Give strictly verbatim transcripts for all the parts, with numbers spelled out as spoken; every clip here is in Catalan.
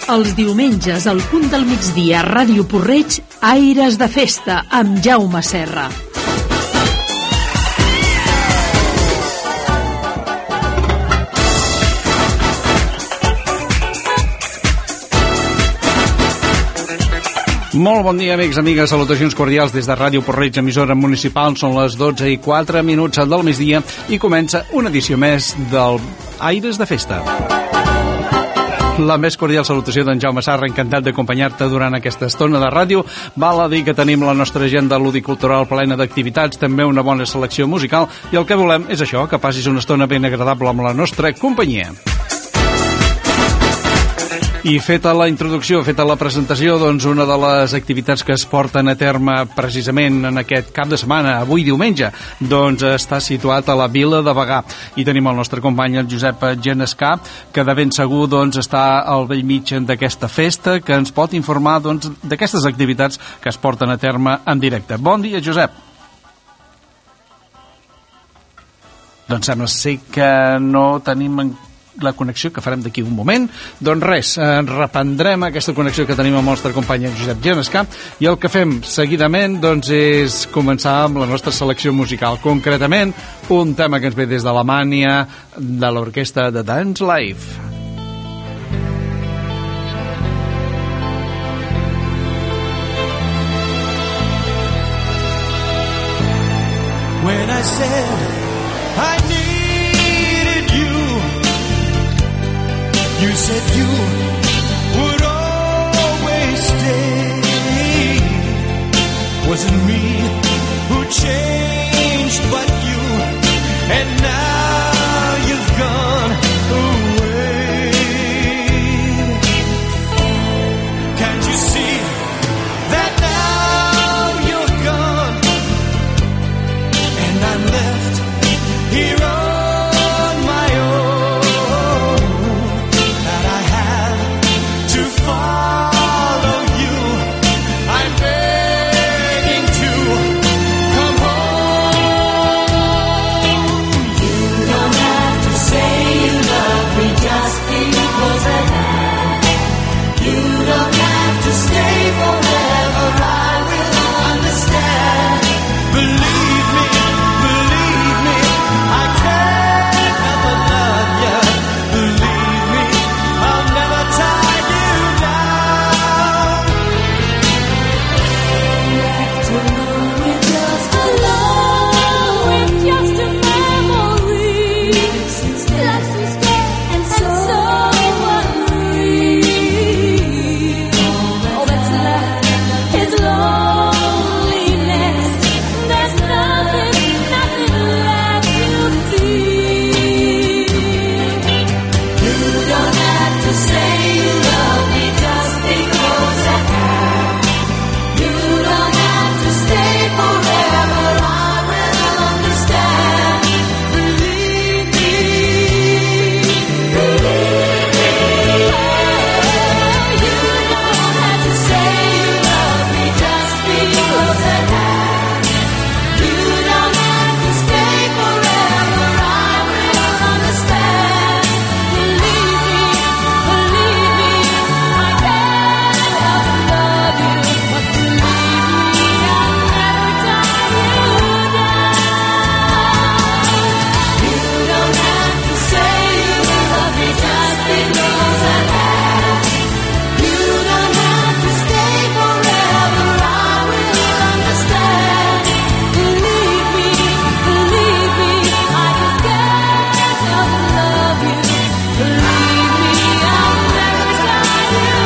Els diumenges, al punt del migdia, a Ràdio Porreig, Aires de Festa, amb Jaume Serra. Molt bon dia, amics, amigues, salutacions cordials des de Ràdio Porreig, emissora municipal. Són les dotze i quatre minuts del migdia i comença una edició més del Aires de Festa. La més cordial salutació d'en Jaume Serra, encantat d'acompanyar-te durant aquesta estona de ràdio. Val a dir que tenim la nostra agenda ludicultural plena d'activitats, també una bona selecció musical, i el que volem és això, que passis una estona ben agradable amb la nostra companyia. I feta la introducció, feta la presentació, doncs una de les activitats que es porten a terme precisament en aquest cap de setmana, avui diumenge, doncs està situat a la vila de Bagà. I tenim el nostre company, el Josep Genescà, que de ben segur doncs, està al bell mig d'aquesta festa, que ens pot informar doncs, d'aquestes activitats que es porten a terme en directe. Bon dia, Josep. Doncs sembla ser que no tenim en la connexió, que farem d'aquí un moment. Doncs res, reprendrem aquesta connexió que tenim amb el nostre company Josep Genescà, i el que fem seguidament doncs, és començar amb la nostra selecció musical, concretament un tema que ens ve des d'Alemanya, de l'orquestra de Dance Life. When I said I needed you, you said you would always stay. Wasn't me who changed, but you, and now you've gone away. Can't you see that now you're gone, and I'm left here on my own? Follow you, I'm begging to come home. You don't have to say you love me just because I have. You don't have to stay forever, I will understand. Believe me, believe me, I can't help but love you. Believe me, I'll never tie you down. Left alone with just a love, with just a memory. Lost and scared and so unreal. All that's left is loneliness. There's nothing, nothing left to feel. You don't have to say you love me just because I have. You don't have to stay forever, I will understand. Believe me, believe me. You don't have to say you love me just because I have. You don't have to stay forever, I will understand. Believe me, believe me, I can't help but love you. But believe me, I'll never tie you down. You don't have to say you love me just because I have. You don't have to stay forever, I will understand. Believe me, believe me, I just can't help but love you. Believe me, I'll never tie you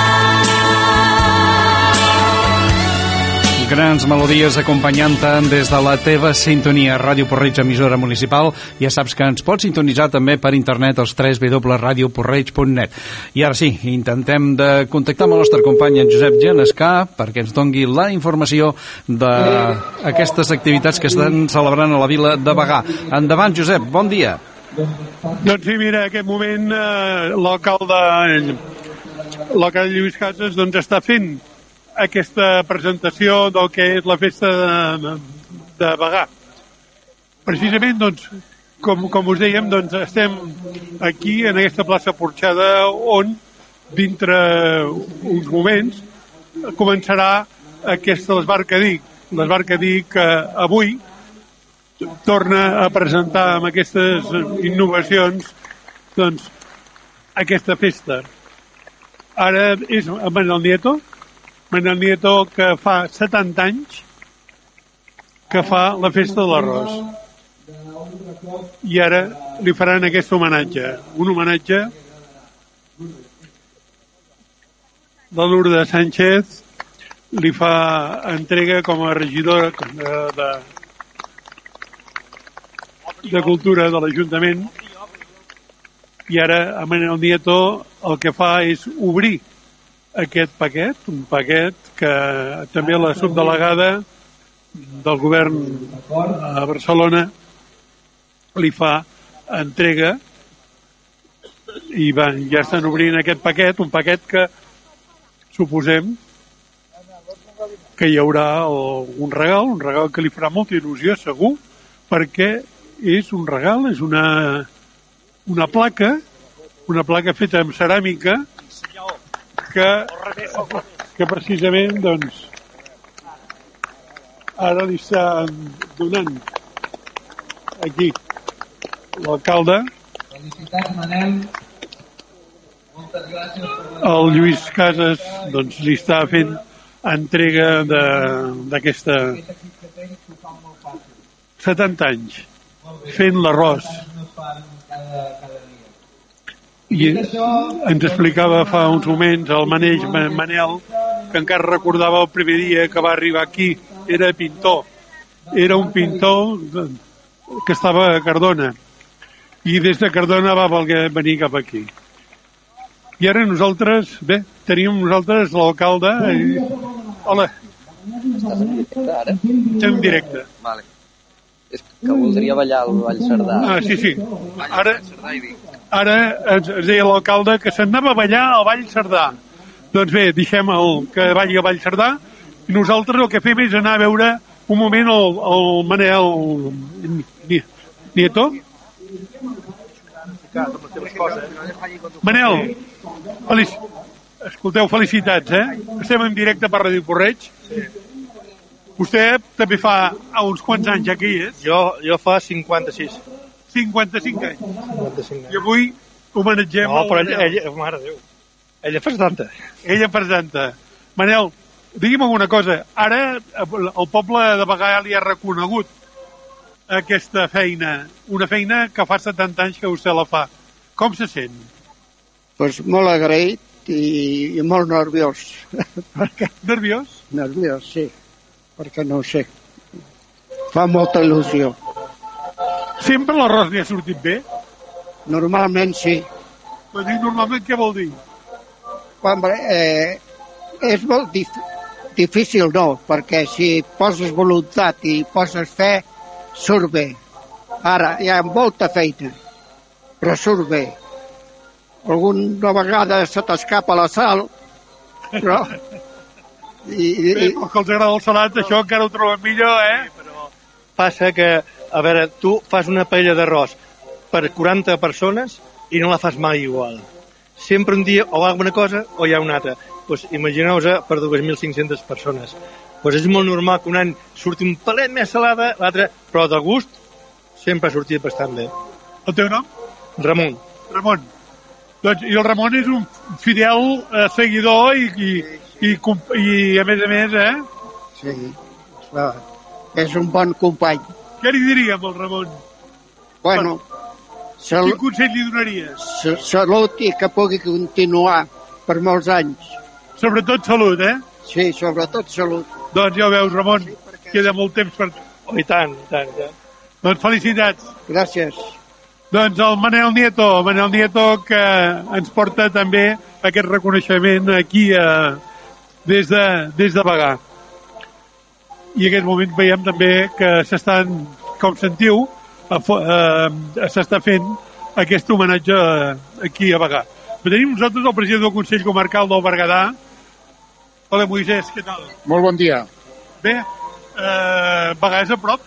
down. Grans melodies acompanyant-te des de la teva sintonia. Ràdio Porreig, emissora municipal. Ja saps que ens pots sintonitzar també per internet als w w w punt radio porreig punt net. I ara sí, intentem de contactar amb el nostre company en Josep Genescà perquè ens dongui la informació d'aquestes activitats que estan celebrant a la vila de Bagà. Endavant, Josep, bon dia. Doncs sí, mira, en aquest moment eh, l'alcalde l'alcalde Lluís Casas doncs, està fent aquesta presentació del que és la festa de, de Bagà. Precisament, doncs, com, com us dèiem, doncs, estem aquí, en aquesta plaça Porxada, on dintre uns moments, començarà aquesta l'Esbarca Dic. L'Esbarca Dic que avui torna a presentar amb aquestes innovacions doncs aquesta festa. Ara és en Manel Nieto, Manel Nieto que fa setanta anys que fa la festa de l'arròs. I ara li faran aquest homenatge. Un homenatge de Lourdes Sánchez, li fa entrega com a regidora de, de, de Cultura de l'Ajuntament, i ara a Manel Nieto el que fa és obrir aquest paquet, un paquet que també la subdelegada del govern a Barcelona li fa entrega, i van, ja estan obrint aquest paquet, un paquet que suposem que hi haurà un regal, un regal que li farà molta il·lusió, segur, perquè és un regal, és una, una placa, una placa feta amb ceràmica, que, que precisament, doncs, ara li està donant aquí l'alcalde. Felicitats, Manel. Moltes gràcies. El Lluís Casas, doncs, li està fent entrega d'aquesta setanta anys fent l'arròs, i ens explicava fa uns moments el Maneix Manel que encara recordava el primer dia que va arribar aquí. Era pintor, era un pintor que estava a Cardona, i des de Cardona va voler venir cap aquí. I ara nosaltres, bé, tenim nosaltres l'alcalde. I... Hola. Estàs en directe, ara? Estem en directe. Vale. És que voldria ballar al Vall Cerdà. Ah, sí, sí. Ara, ara ens, ens deia l'alcalde que s'anava a ballar al Vall Cerdà. Doncs bé, deixem el que balli al Vall Cerdà, i nosaltres el que fem és anar a veure un moment el, el Manel Nieto. Manel, feliç... escolteu, felicitats, eh? Estem en directe per Ràdio Porreig. Sí. Vostè també fa uns quants anys aquí, eh? Jo, jo fa cinquanta-sis. cinquanta-cinc anys. cinquanta-cinc anys. I avui homenatgem... No, però ella, ella, mare de Déu, ella fa setanta. Ella presenta. Manel, digui'm alguna cosa. Ara el poble de Bagà li ha reconegut aquesta feina, una feina que fa setanta anys que vostè la fa. Com se sent? Pues molt agraït i, i molt nerviós. Nerviós? Nerviós, sí, perquè no ho sé. Fa molta il·lusió. Sempre l'arròs li ha sortit bé? Normalment sí. Però dic normalment què vol dir? Quan, eh, és molt dif difícil, no, perquè si poses voluntat i poses fe, surt bé. Ara, hi ha molta feina, però surt bé. Alguna vegada se t'escapa la sal, però... I, i, Bé, però que els agrada el salat, això encara ho troben millor, eh? Sí, però passa que, a veure, tu fas una paella d'arròs per quaranta persones i no la fas mai igual. Sempre un dia o alguna cosa o hi ha una altra. Pues imagineu-vos per dos mil cinc-centes persones. Pues és molt normal que un any surti un palet més salada, l'altre, però de gust sempre ha sortit bastant bé. El teu nom? Ramon. Ramon. Doncs, i el Ramon és un fidel eh, seguidor i, i, i, i, a més a més, eh? Sí, clar, és un bon company. Què li diríem al Ramon? Bueno, sal quin consell li donaries? Salut i que pugui continuar per molts anys. Sobretot salut, eh? Sí, sobretot salut. Doncs ja ho veus, Ramon, sí, queda molt temps per... Oh, i tant, i tant, i tant. Doncs felicitats. Gràcies. Doncs el Manel Nieto, el Manel Nieto que ens porta també aquest reconeixement aquí a, des, de, des de Bagà. I en aquest moment veiem també que s'estan, com sentiu, s'està fent aquest homenatge aquí a Bagà. Tenim nosaltres el president del Consell Comarcal del Berguedà. Hola, Moisès, què tal? Molt bon dia. Bé, eh, Bagà és a prop?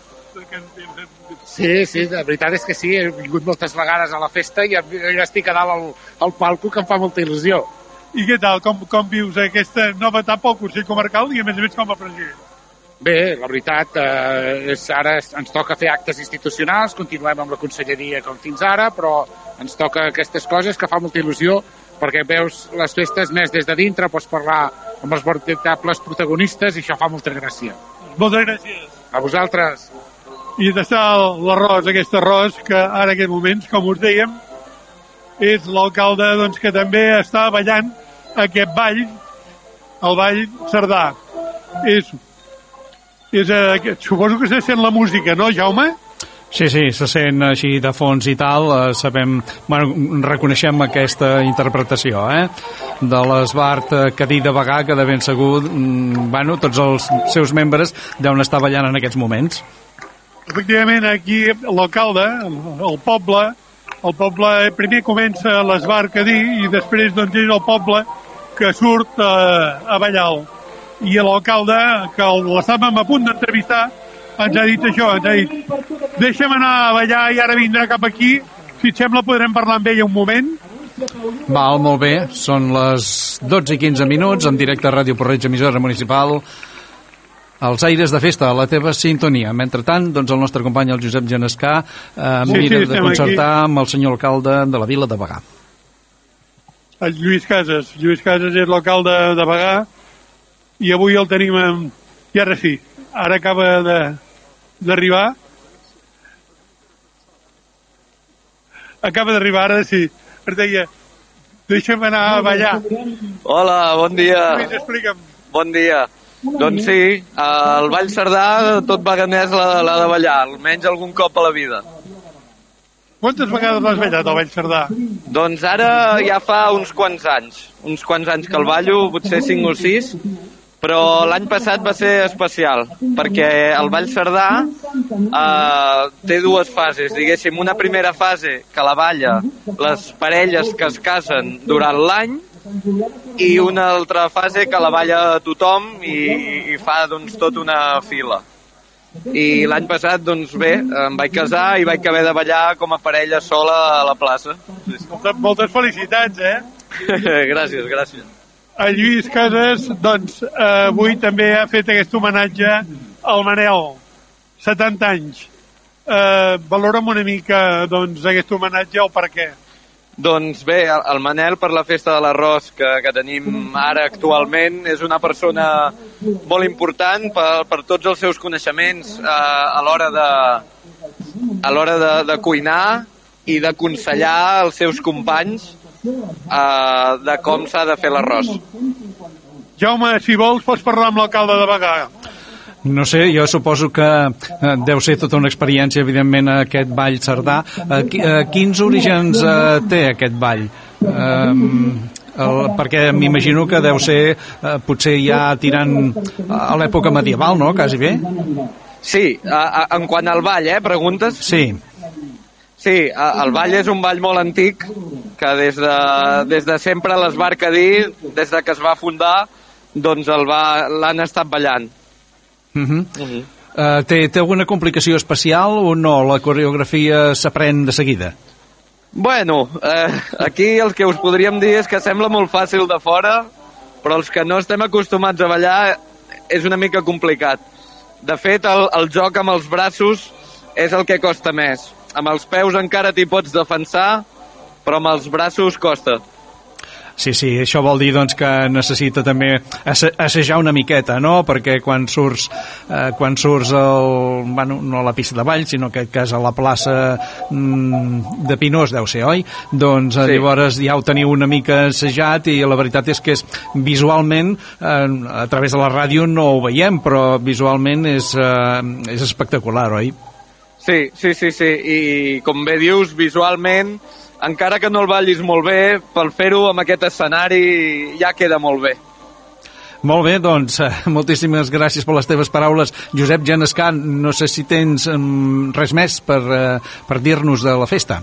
Sí, sí, la veritat és que sí, he vingut moltes vegades a la festa i jo estic a dalt al, al palco, que em fa molta il·lusió. I què tal? Com, com vius aquesta nova etapa al Consell Comarcal i, a més a més, com a president? Bé, la veritat, eh, és, ara ens toca fer actes institucionals, continuem amb la conselleria com fins ara, però ens toca aquestes coses que fa molta il·lusió, perquè veus les festes més des de dintre, pots parlar amb els veritables protagonistes i això fa molta gràcia. Moltes gràcies. A vosaltres. I d'estar l'arròs, aquest arròs, que ara en aquests moments, com us dèiem, és l'alcalde doncs, que també està ballant aquest ball, el ball Cerdà. És, és, eh, suposo que se sent la música, no, Jaume? Sí, sí, se sent així de fons i tal, eh, sabem, bueno, reconeixem aquesta interpretació, eh, de l'Esbart eh, Cadí de Bagà, que de ben segur, mm, bueno, tots els seus membres deuen estar ballant en aquests moments. Efectivament, aquí l'alcalde, el poble, el poble primer comença l'Esbart Cadí i després doncs és el poble que surt eh, a ballar. I l'alcalde, que l'estàvem a punt d'entrevistar, ens ha dit això, ens ha dit deixa'm anar a ballar i ara vindrà cap aquí, si et sembla podrem parlar amb ella un moment. Val, molt bé, són les dotze i quinze minuts, en directe a Ràdio Porreig, emissora municipal, als aires de festa, a la teva sintonia. Mentrestant, doncs el nostre company, el Josep Genescà, eh, Sí, mira sí, de estem concertar aquí. amb el senyor alcalde de la vila de Bagà. El Lluís Casas. Lluís Casas és l'alcalde de Bagà i avui el tenim amb... I ara sí, ara acaba de d'arribar. Acaba d'arribar, ara sí. Es deia, deixa'm anar a ballar. Hola, bon dia. Lluís, explica'm. Bon dia. Doncs sí, el Ball Cerdà tot baganès l'ha de ballar, almenys algun cop a la vida. Quantes vegades l'has ballat, el Ball Cerdà? Doncs ara ja fa uns quants anys, uns quants anys que el ballo, potser cinc o sis, però l'any passat va ser especial, perquè el Ball Cerdà eh, té dues fases, diguéssim, una primera fase que la balla les parelles que es casen durant l'any i una altra fase que la balla tothom i, i fa doncs tot una fila. I l'any passat, doncs bé, em vaig casar i vaig haver de ballar com a parella sola a la plaça. Sí, sí. Moltes, moltes felicitats, eh? Gràcies, gràcies. El Lluís Casas, doncs, eh, avui també ha fet aquest homenatge al Manel, setanta anys. Eh, valora'm una mica, doncs, aquest homenatge, el per què. Doncs bé, el Manel, per la festa de l'arròs que, que tenim ara actualment, és una persona molt important per, per tots els seus coneixements eh, a l'hora de, a l'hora de, de cuinar i d'aconsellar els seus companys eh, de com s'ha de fer l'arròs. Jaume, si vols, pots parlar amb l'alcalde de Bagà. No sé, jo suposo que eh, deu ser tota una experiència, evidentment, aquest ball Cerdà. Eh, qui- eh, quins orígens eh, té aquest ball? Eh, el, perquè m'imagino que deu ser eh, potser ja tirant a l'època medieval, no?, quasi bé? Sí, a, a, en quant al ball, eh, preguntes? Sí. Sí, a, el ball és un ball molt antic que des de, des de sempre l'Esbart Cadí, des de que es va fundar, doncs el va- l'han estat ballant. Uh -huh. Uh -huh. Uh, té, té alguna complicació especial o no? La coreografia s'aprèn de seguida? Bueno, eh, aquí el que us podríem dir és que sembla molt fàcil de fora, però els que no estem acostumats a ballar és una mica complicat. De fet, el, el joc amb els braços és el que costa més. Amb els peus encara t'hi pots defensar, però amb els braços costa. Sí, sí, això vol dir doncs, que necessita també asse- assajar una miqueta, no? Perquè quan surts, eh, quan surts el, bueno, no a la pista de ball, sinó en aquest cas a la plaça mm, de Pinós, deu ser, oi? Doncs eh, Sí. llavors ja ho teniu una mica assajat i la veritat és que és visualment, eh, a través de la ràdio no ho veiem, però visualment és, eh, és espectacular, oi? Sí, sí, sí, sí, i com bé dius, visualment, encara que no el ballis molt bé, pel fer-ho amb aquest escenari ja queda molt bé. Molt bé, doncs, eh, moltíssimes gràcies per les teves paraules. Josep Genescà, no sé si tens um, res més per, uh, per dir-nos de la festa.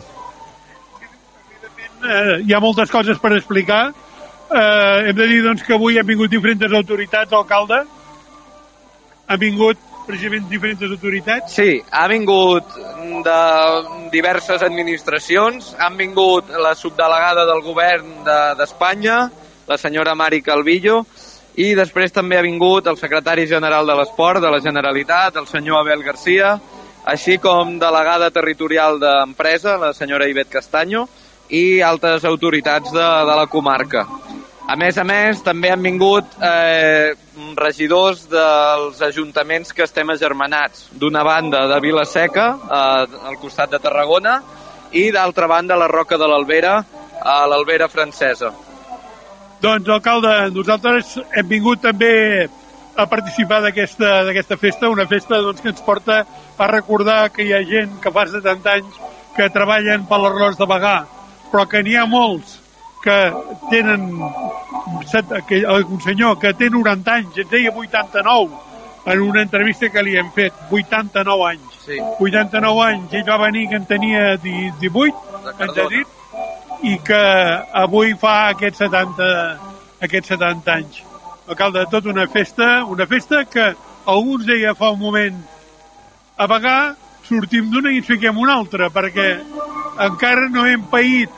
Eh, hi ha moltes coses per explicar. Eh, hem de dir doncs, que avui han vingut diferents autoritats, alcalde. Han vingut precisament diferents autoritats. Sí, ha vingut de diverses administracions, han vingut la subdelegada del govern de- d'Espanya, la senyora Mari Calvillo, i després també ha vingut el secretari general de l'Esport de la Generalitat, el senyor Abel Garcia, així com delegada territorial d'empresa, la senyora Ivet Castanyo, i altres autoritats de, de la comarca. A més a més, també han vingut eh, regidors dels ajuntaments que estem agermanats. D'una banda de Vila-seca, eh, al costat de Tarragona, i d'altra banda la Roca de l'Albera, a l'Albera francesa. Doncs, alcalde, nosaltres hem vingut també a participar d'aquesta d'aquesta festa, una festa doncs, que ens porta a recordar que hi ha gent que fa setanta anys que treballen per l'arròs de Bagà, però que n'hi ha molts que tenen que, un senyor que té noranta anys, ens deia vuitanta-nou en una entrevista que li hem fet, vuitanta-nou anys. Sí. vuitanta-nou anys, ell va venir que en tenia divuit, ens ha dit, i que avui fa aquests setanta, aquests setanta anys. Alcalde, tota una festa, una festa que alguns deia fa un moment, a Bagà sortim d'una i ens fiquem una altra, perquè encara no hem paït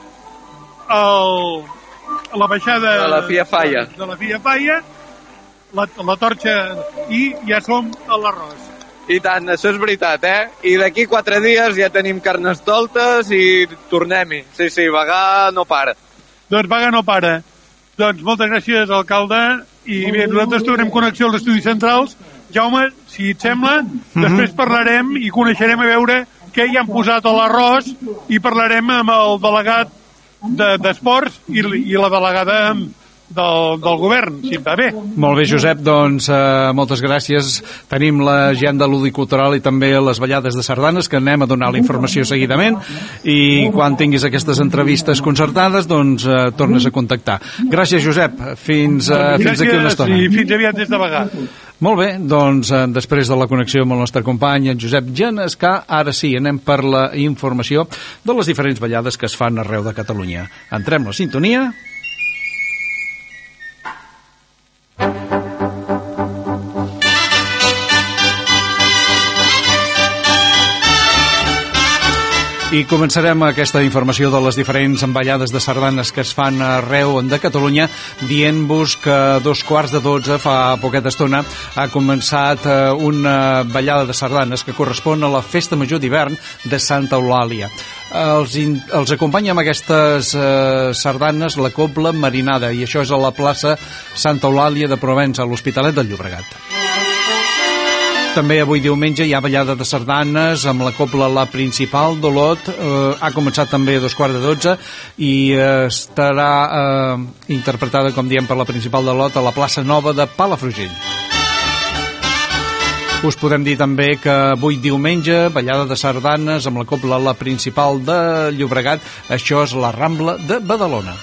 el, la baixada de la Fia Falla, de la Fia Falla, la, la torxa, i ja som a l'arròs. I tant, això és veritat, eh? I d'aquí quatre dies ja tenim carnestoltes i tornem-hi. Sí, sí, Bagà no para. Doncs Bagà no para. Doncs moltes gràcies, alcalde, i bé, nosaltres tornem connexió als estudis centrals. Jaume, si et sembla, mm-hmm. després parlarem i coneixerem a veure què hi han posat a l'arròs i parlarem amb el delegat d'esports de, i, i la delegada del, del govern, si em va bé. Molt bé, Josep, doncs eh, moltes gràcies. Tenim l'agenda ludicultural i també les ballades de sardanes, que anem a donar la informació seguidament, i quan tinguis aquestes entrevistes concertades, doncs eh, tornes a contactar. Gràcies, Josep. Fins, eh, fins aquí una estona. I fins aviat des de Bagà. Molt bé, doncs eh, després de la connexió amb el nostre company, en Josep Genescà, ara sí, anem per la informació de les diferents ballades que es fan arreu de Catalunya. Entrem la sintonia. I començarem aquesta informació de les diferents ballades de sardanes que es fan arreu de Catalunya dient-vos que a dos quarts de dotze, fa poqueta estona, ha començat una ballada de sardanes que correspon a la Festa Major d'hivern de Santa Eulàlia. Els, in, els acompanya amb aquestes eh, sardanes la Cobla Marinada, i això és a la plaça Santa Eulàlia de Provença, a l'Hospitalet del Llobregat. També avui diumenge hi ha ballada de sardanes amb la Cobla La Principal d'Olot. Eh, ha començat també a dos quarts de dotze i eh, estarà eh, interpretada, com diem, per la Principal d'Olot a la plaça Nova de Palafrugell. Us podem dir també que avui diumenge, ballada de sardanes amb la Cobla La Principal de Llobregat, això és la Rambla de Badalona.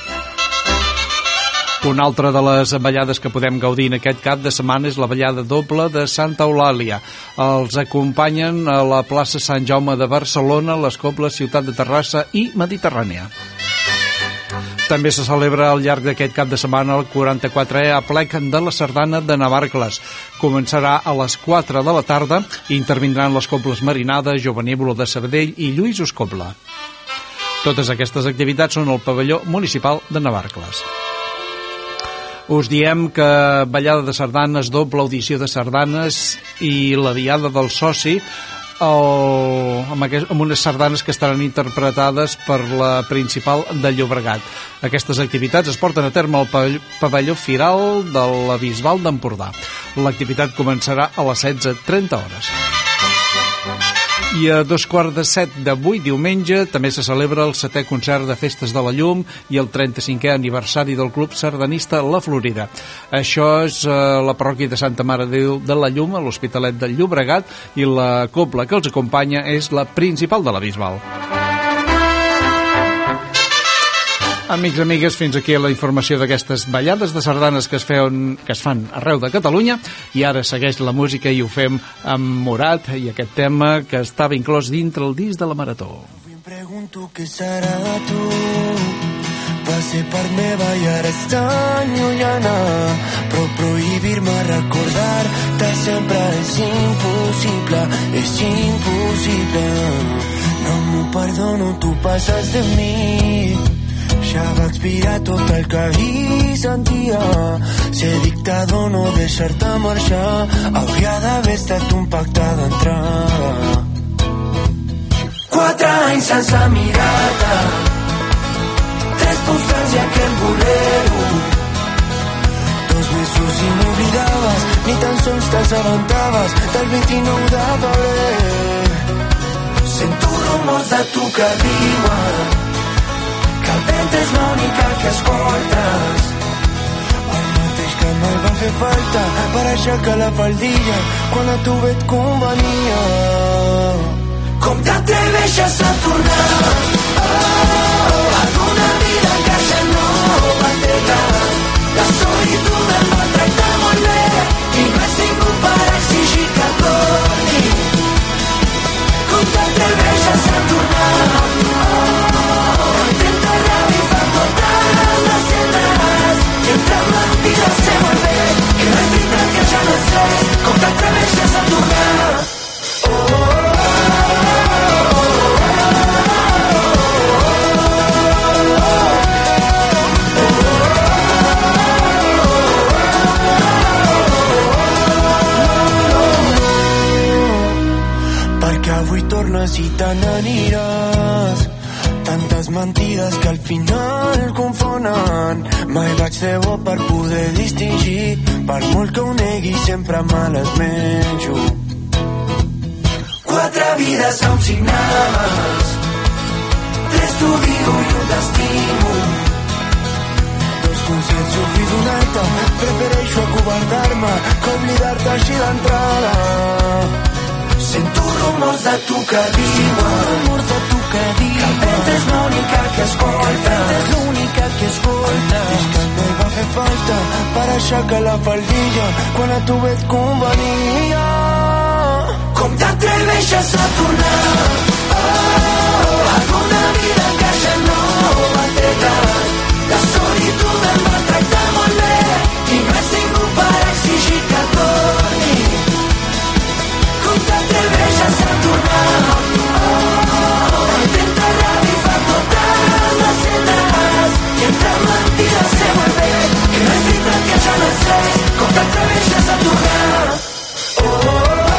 Una altra de les ballades que podem gaudir en aquest cap de setmana és la ballada doble de Santa Eulàlia. Els acompanyen a la plaça Sant Jaume de Barcelona, les cobles Ciutat de Terrassa i Mediterrània. També se celebra al llarg d'aquest cap de setmana el quaranta-quatrè aplec de la sardana de Navarcles. Començarà a les quatre de la tarda i intervindran les cobles Marinada, Jovenívola de Sabadell i Lluís Oscobla. Totes aquestes activitats són al pavelló municipal de Navarcles. Us diem que ballada de sardanes, doble audició de sardanes i la diada del soci, el, amb, aquest, amb unes sardanes que estaran interpretades per la Principal de Llobregat. Aquestes activitats es porten a terme al pavelló Firal de la Bisbal d'Empordà. L'activitat començarà a les setze trenta hores. I a dos quarts de set d'avui diumenge també se celebra el setè concert de Festes de la Llum i el trenta-cinquè aniversari del Club Sardanista La Florida. Això és eh, la parròquia de Santa Mare de Déu de la Llum, a l'Hospitalet del Llobregat, i la cobla que els acompanya és la Principal de la Bisbal. Amics i amigues, fins aquí la informació d'aquestes ballades de sardanes que es, feuen, que es fan arreu de Catalunya, i ara segueix la música i ho fem amb Morat i aquest tema que estava inclòs dintre el disc de la Marató. Em pregunto què serà de tu, va ser part meva i ara és tan llunyana, però prohibir-me recordar-te sempre és impossible, és impossible. No m'ho perdono, tu passes de mi. deixava expirar tot el que hi sentia. Ser dictador, no deixar-te marxar, hauria d'haver estat un pacte d'entrada. Quatre anys sense mirar-te, tres postals i aquell bolero. Dos mesos i m'oblidaves, ni tan sols t'assabentaves del vint-i-nou de febrer. Sento rumors de tu que diuen que el vent és l'única que escoltes. El mateix que mai va fer falta per aixecar la faldilla quan a tu bé et convenia. Com t'atreveixes a tornar oh, a una vida que ja no va t'agradar. La solitud em va tractar molt bé i no has tingut per exigir que torni. Com t'atreveixes a tornar oh, intenta revifar totes les cendres i entre mentides sé molt bé que no és veritat que ja no sé. Com t'atreveixes a tornar oh, avui tornes i te n'aniràs. Tantes mentides que al final confonen. Mai vaig ser bo per poder distingir. Per molt que ho negui sempre me les menjo. Quatre vides som signaves, tres t'odio i un t'estimo. Dos consells ho vull donar-te, prefereixo acobardar-me que oblidar-te així d'entrada. Sento rumors de tu que diuen rumors de tu que diuen que el vent és l'única que escolta. El vent és l'única que escolta. És que mai va fer falta per aixecar la faldilla quan a tu bé et convenia. Com t'atreveixes a tornar oh, a una vida que ja no va t'agradar. La solitud em va tractar molt bé i no has tingut per exigir que torni. Com t'atreveixes a tornar oh, intenta revifar totes les cendres i entre mentides sé molt bé que no és veritat que ja no sé. Com t'atreveixes a tornar oh,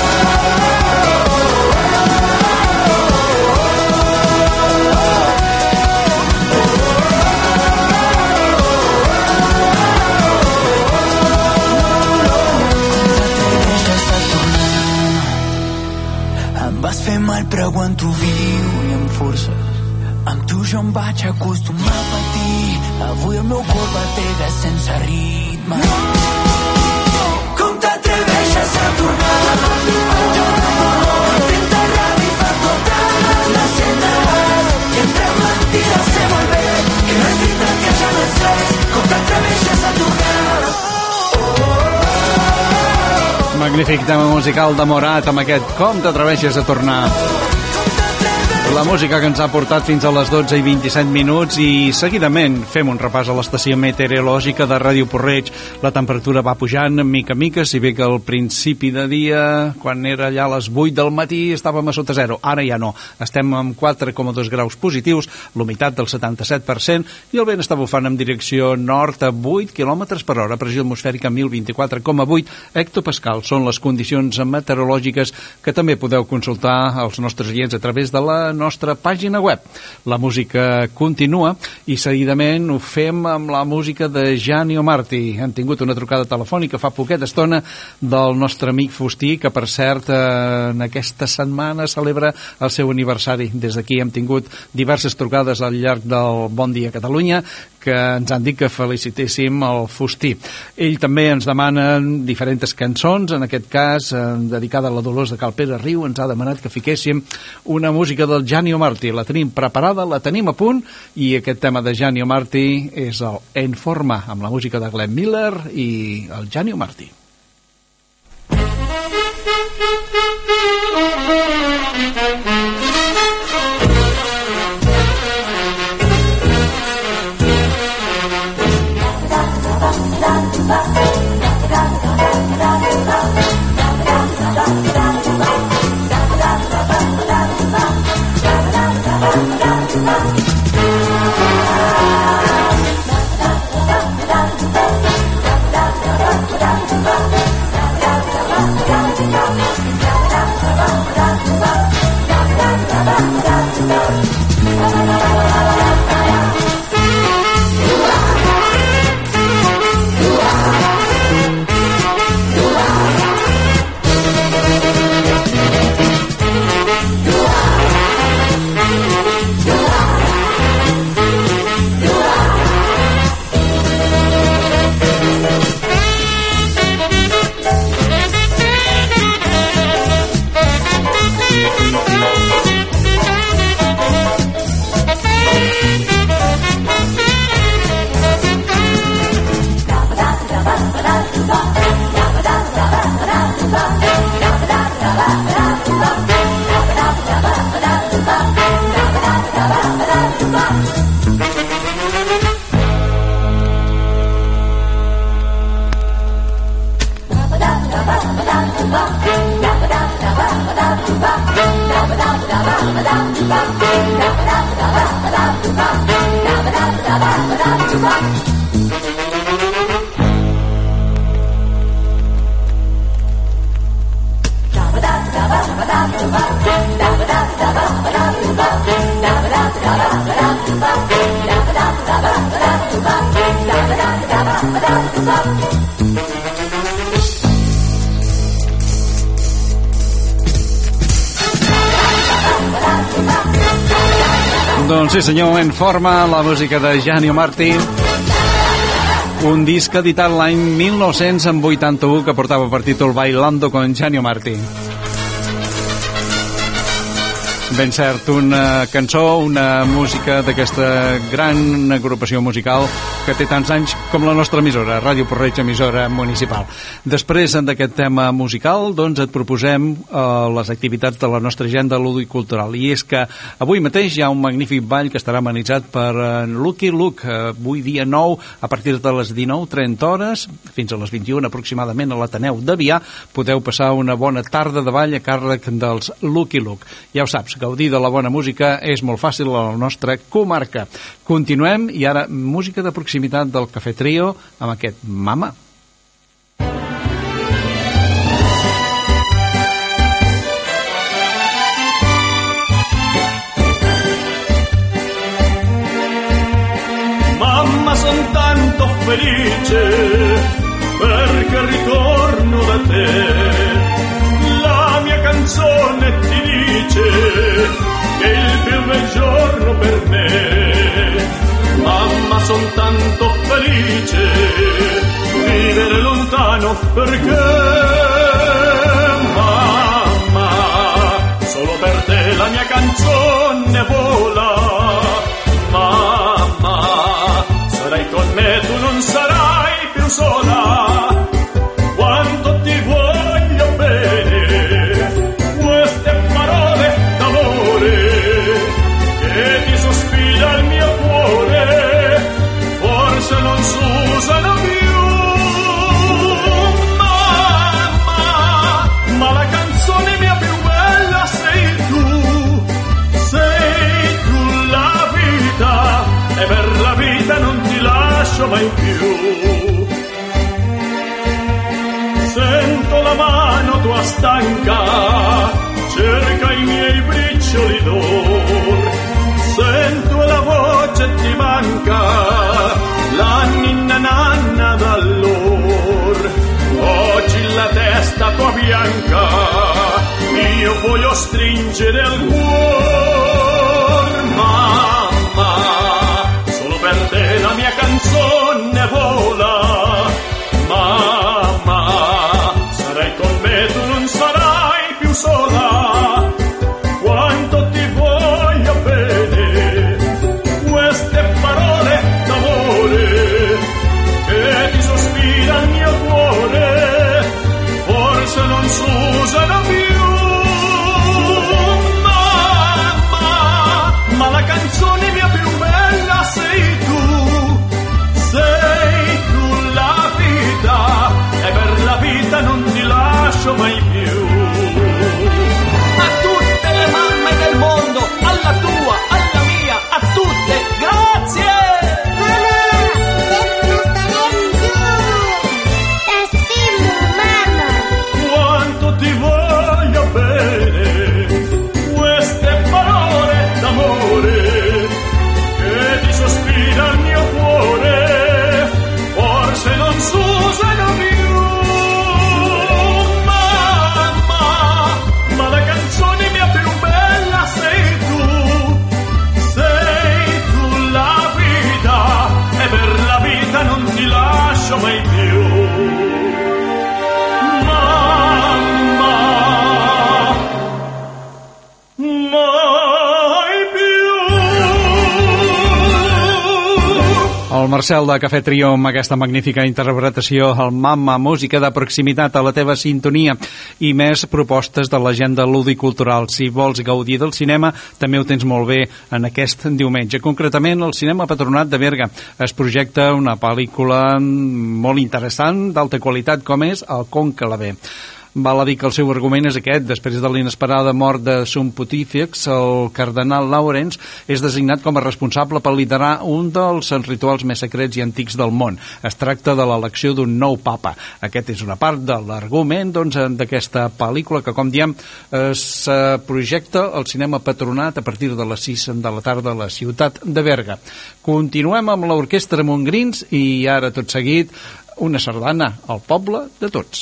vas fer mal però aguanto viu i amb forces. Amb tu jo em vaig acostumar a patir. Avui el meu cor batega sense ritme. No! Com t'atreveixes a tornar oh, intenta revifar totes les cendres i entre mentides sé molt bé que no és veritat que ja no és res. Com t'atreveixes a tornar magnífic tema musical de Morat amb aquest Com t'atreveixes a tornar. La música que ens ha portat fins a les dotze i vint-i-set minuts i seguidament fem un repàs a l'estació meteorològica de Ràdio Porreig. La temperatura va pujant mica a mica, si bé que al principi de dia, quan era allà a les vuit del matí, estàvem a sota zero. Ara ja no. Estem amb quatre coma dos graus positius, l'humitat del setanta-set per cent i el vent està bufant en direcció nord a vuit quilòmetres per hora, pressió atmosfèrica mil vint-i-quatre coma vuit hectopascal. Són les condicions meteorològiques que també podeu consultar als nostres oients a través de la nostra pàgina web. La música continua i seguidament ho fem amb la música de Gianni Marti. Hem tingut una trucada telefònica fa poqueta estona del nostre amic Fustí, que per cert en aquesta setmana celebra el seu aniversari. Des d'aquí hem tingut diverses trucades al llarg del Bon Dia Catalunya que ens han dit que felicitéssim el Fustí. Ell també ens demana diferents cançons, en aquest cas eh, dedicada a la Dolors de Cal Pere Riu. Ens ha demanat que fiquéssim una música del Gianni Marti. La tenim preparada, la tenim a punt i aquest tema de Gianni Marti és el En Forma, amb la música de Glenn Miller i el Gianni Marti. La Doncs sí senyor, en forma la música de Gianni Martí, un disc editat l'any mil nou-cents vuitanta-u que portava per títol Bailando con Gianni Martí. Ben cert, una cançó, una música d'aquesta gran agrupació musical que té tants anys com la nostra emissora, Ràdio Porreig, emissora municipal. Després d'aquest tema musical, doncs et proposem eh, les activitats de la nostra agenda ludicultural. I és que avui mateix hi ha un magnífic ball que estarà amenitzat per en Lucky Luke, eh, avui dia nou, a partir de les dinou trenta hores, fins a les vint-i-una aproximadament a l'Ateneu d'Avià, podeu passar una bona tarda de ball a càrrec dels Lucky Luke. Ja ho saps, gaudir de la bona música és molt fàcil a la nostra comarca. Continuem, i ara música de proximitat del Cafè Trio amb aquest Mama. Mamma, son tanto felice perché ritorno da te. La mia canzone ti dice che è il più bel giorno per me. Mamma, son tanto felice vivere lontano perché mamma, solo per te la mia canzone vola. Mamma, sarai con me, tu non sarai più sola. Quanto ti voglio bene, queste parole d'amore che ti sospira il mio cuore, forse non s'usano più. Mamma, ma la canzone mia più bella sei tu, sei tu la vita, e per la vita non ti lascio mai più. Sento la mano tua stanca, cerca i miei bricioli d'or. Sento la voce ti manca, la ninna nanna d'allor. Oggi la testa tua bianca, io voglio stringere al cuore. Mamma, solo per te la mia canzone vola. Mamma, sarai con me, tu non sarai più sola. Quanto ti voglio bene, queste parole d'amore che ti sospira il mio cuore, forse non s'usano più. Mamma, ma la canzone mia più bella sei tu, sei tu la vita, e per la vita non ti lascio mai più. A tutte le mamme del mondo, alla tua, alla mia, a tutte, grazie! Quanto ti voglio bene, queste parole d'amore che ti sospira il mio cuore, forse non s'usano più. Mamma, ma la canzone mia più bella sei tu, sei tu la vita, e per la vita non ti lascio mai più. Mamma, mai più. El Marcel de Cafè Trio amb aquesta magnífica interpretació, el Mamma, música de proximitat a la teva sintonia, i més propostes de l'agenda ludicultural. Si vols gaudir del cinema, també ho tens molt bé en aquest diumenge. Concretament, al Cinema Patronat de Berga es projecta una pel·lícula molt interessant, d'alta qualitat, com és El Conca la Ve. Val a dir que el seu argument és aquest. Després de l'inesperada mort de Sum Pontífex, el cardenal Lawrence és designat com a responsable per liderar un dels rituals més secrets i antics del món. Es tracta de l'elecció d'un nou papa. Aquest és una part de l'argument doncs, d'aquesta pel·lícula que, com diem, es projecta al cinema Patronat a partir de les sis de la tarda a la ciutat de Berga. Continuem amb l'orquestra Montgrins i ara, tot seguit, una sardana al poble de tots.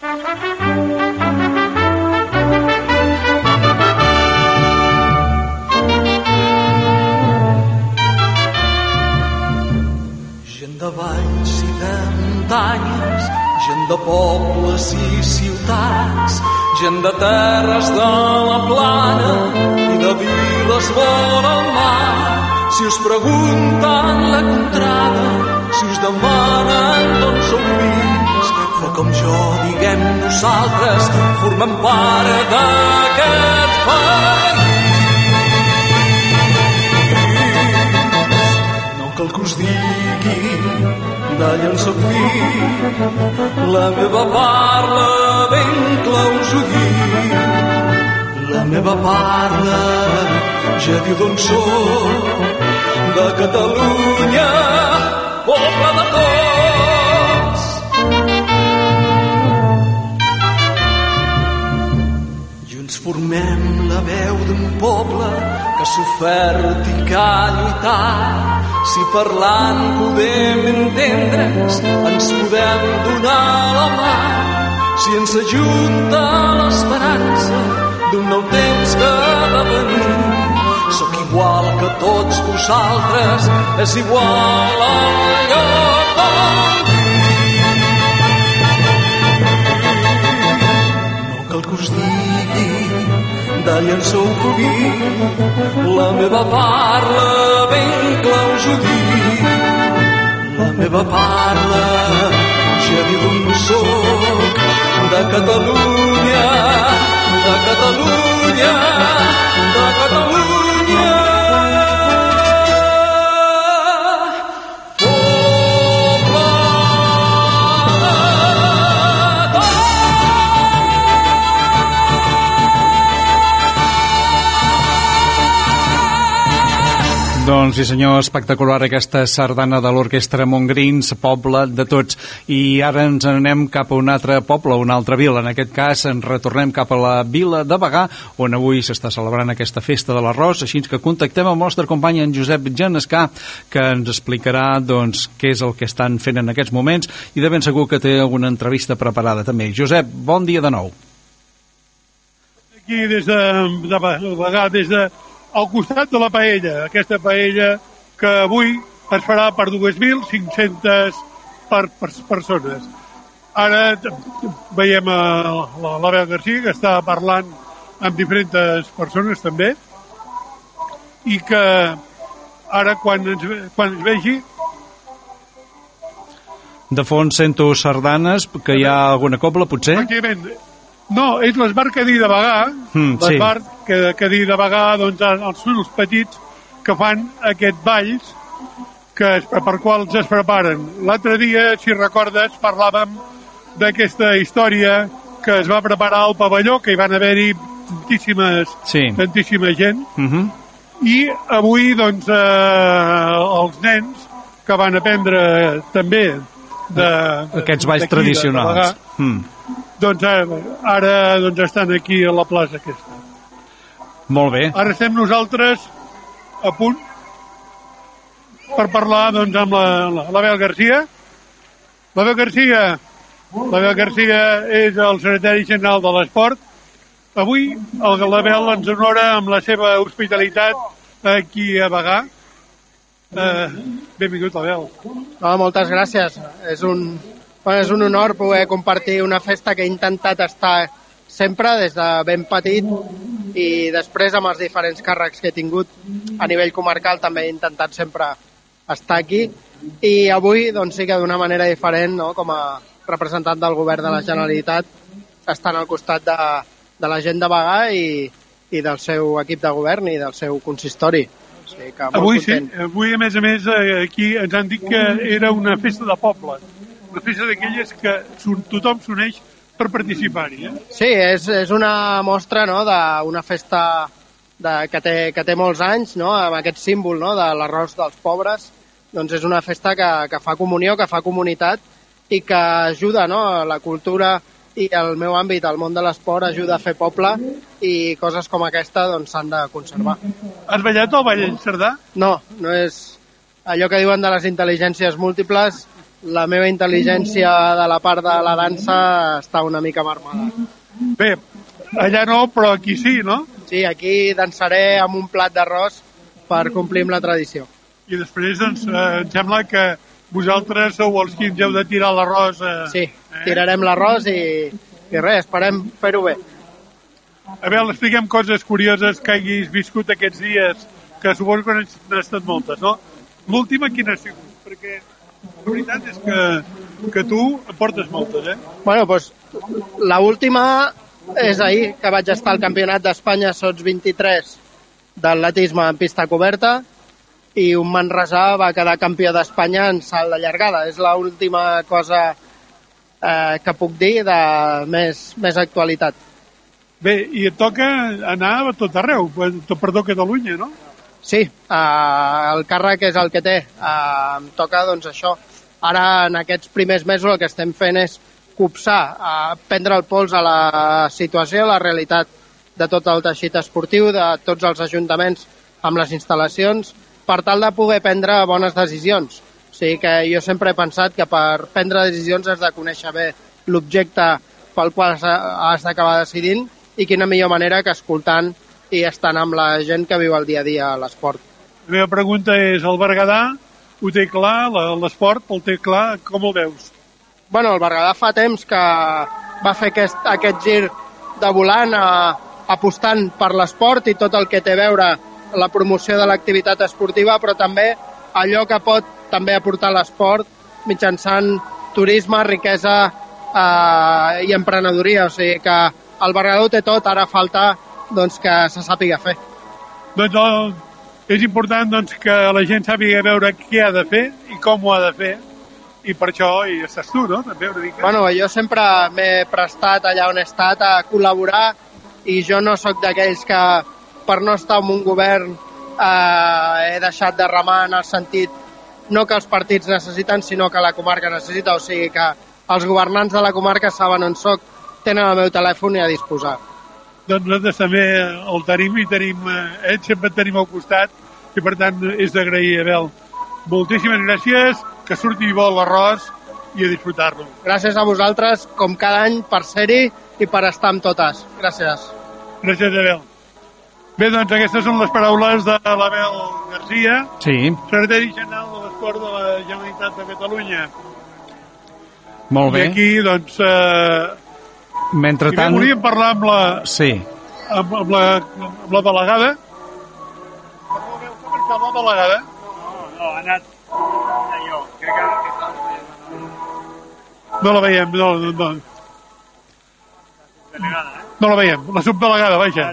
Gent de valls i de muntanyes, gent de pobles i ciutats, gent de terres de la plana i de viles vora el mar. Si us pregunten la contrada, si us demanen d'on sou fills, fa com jo, diguem nosaltres, formem part d'aquest país. No cal que us digui d'allà on soc fill, la meva parla ben clar us ho diu. La meva parla ja diu d'on soc, de Catalunya, poble de tots. Junts formem la veu d'un poble que ha sofert i que ha lluitat. Si parlant podem entendre'ns, ens podem donar la mà. Si ens ajunta l'esperança d'un nou temps que ha de venir. Sóc igual que tots vosaltres, és igual al lloc on vic. No cal que us digui d'allà en sou fill, la meva parla ben clar us ho diu. La meva parla ja diu d'on soc, de Catalunya, de Catalunya, de Catalunya. Doncs sí senyor, espectacular aquesta sardana de l'orquestra Montgrins, poble de tots. I ara ens anem cap a un altre poble, una altra vila. En aquest cas ens retornem cap a la vila de Bagà, on avui s'està celebrant aquesta festa de l'arròs, així que contactem amb el nostre company en Josep Genescà, que ens explicarà doncs, què és el que estan fent en aquests moments i de ben segur que té alguna entrevista preparada també. Josep, bon dia de nou. Aquí des de, de Bagà, des de al costat de la paella, aquesta paella que avui es farà per dos mil cinc-centes per, per persones. Ara veiem a l'Abel García, que està parlant amb diferents persones també, i que ara quan ens, quan ens vegi... De fons sento sardanes, que hi ha alguna cobla, potser? Efectivament. No, és l'Esbar Cadí de Bagà, mm, l'Esbar sí. Cadí de Bagà, doncs els són els petits que fan aquests balls que, per quals es preparen. L'altre dia, si recordes, parlàvem d'aquesta història que es va preparar al pavelló, que hi van haver-hi tantíssimes, sí. tantíssima gent, uh-huh. i avui, doncs, eh, els nens que van aprendre també de, aquests balls tradicionals. De, de mm. Doncs ara, ara doncs estan aquí a la plaça aquesta. Molt bé. Ara estem nosaltres a punt per parlar doncs amb l'Abel García. L'Abel García, l'Abel García és el secretari general de l'esport. Avui l'Abel ens honora amb la seva hospitalitat aquí a Bagà. Eh, benvingut, Abel. No, moltes gràcies. És un, bueno, és un honor poder compartir una festa que he intentat estar sempre des de ben petit i després amb els diferents càrrecs que he tingut a nivell comarcal també he intentat sempre estar aquí i avui doncs sí que d'una manera diferent, no? Com a representant del govern de la Generalitat estant al costat de, de la gent de Bagà i, i del seu equip de govern i del seu consistori. O sigui que molt avui content. Sí, avui a més a més aquí ens han dit que era una festa de poble, una festa d'aquelles que tothom s'uneix per participar-hi, eh? Sí, és, és una mostra, no?, d'una festa de, que, té, que té molts anys, no?, amb aquest símbol, no?, de l'arròs dels pobres. Doncs és una festa que, que fa comunió, que fa comunitat i que ajuda, no?, la cultura i el meu àmbit, el món de l'esport, ajuda a fer poble i coses com aquesta doncs s'han de conservar. Has ballat el ball Cerdà? No, no és allò que diuen de les intel·ligències múltiples. La meva intel·ligència de la part de la dansa està una mica marmada. Bé, allà no, però aquí sí, no? Sí, aquí dansaré amb un plat d'arròs per complir amb la tradició. I després, doncs, eh, em sembla que vosaltres sou els qui ens heu de tirar l'arròs. Eh, sí, tirarem l'arròs i, i res, esperem fer-ho bé. A veure, expliquem coses curioses que hagis viscut aquests dies, que suposo que n'han estat moltes, no? L'última quina ha sigut? Perquè la veritat és que, que tu en portes moltes, eh? Bueno, doncs, l'última és ahir, que vaig estar al Campionat d'Espanya sots vint-i-tres d'atletisme en pista coberta, i un manresà va quedar campió d'Espanya en salt de llargada. És l'última cosa eh, que puc dir de més, més actualitat. Bé, i et toca anar a tot arreu, per tot Catalunya, no? Sí, eh, el càrrec és el que té. Eh, em toca, doncs, això. Ara, en aquests primers mesos, el que estem fent és copsar, eh, prendre el pols a la situació, a la realitat de tot el teixit esportiu, de tots els ajuntaments amb les instal·lacions, per tal de poder prendre bones decisions. O sigui que jo sempre he pensat que per prendre decisions has de conèixer bé l'objecte pel qual has d'acabar decidint i quina millor manera que escoltant i estant amb la gent que viu el dia a dia a l'esport. La meva pregunta és, el Berguedà ho té clar, l'esport el té clar, com el veus? Bueno, el Berguedà fa temps que va fer aquest, aquest gir de volant eh, apostant per l'esport i tot el que té a veure la promoció de l'activitat esportiva, però també allò que pot també aportar l'esport mitjançant turisme, riquesa eh, i emprenedoria. O sigui que el Berguedà ho té tot, ara falta doncs, que se sàpiga fer. Doncs el, és important doncs, que la gent sàpiga veure què ha de fer i com ho ha de fer, i per això hi estàs tu, no? També una mica. Bueno, jo sempre m'he prestat allà on he estat a col·laborar i jo no sóc d'aquells que per no estar en un govern eh, he deixat de remar en el sentit no que els partits necessiten, sinó que la comarca necessita. O sigui que els governants de la comarca saben on soc, tenen el meu telèfon i a disposar. Doncs nosaltres també el tenim i tenim, eh, sempre et tenim al costat i per tant és d'agrair, Abel. Moltíssimes gràcies, que surti bo l'arròs i a disfrutar-lo. Gràcies a vosaltres, com cada any, per ser-hi i per estar amb totes. Gràcies. Gràcies, Abel. Bé, doncs aquestes són les paraules de l'Abel Garcia, sí. secretari general de l'Esport de la Generalitat de Catalunya. Molt bé. I aquí, doncs, eh, Mentretant... si volíem parlar amb la, sí. amb, amb la, amb la delegada. Com està la delegada? No, no, ha anat allò. Crec que està... No la veiem, no, no, no. Delegada, eh? No la veiem, la subdelegada, vaja.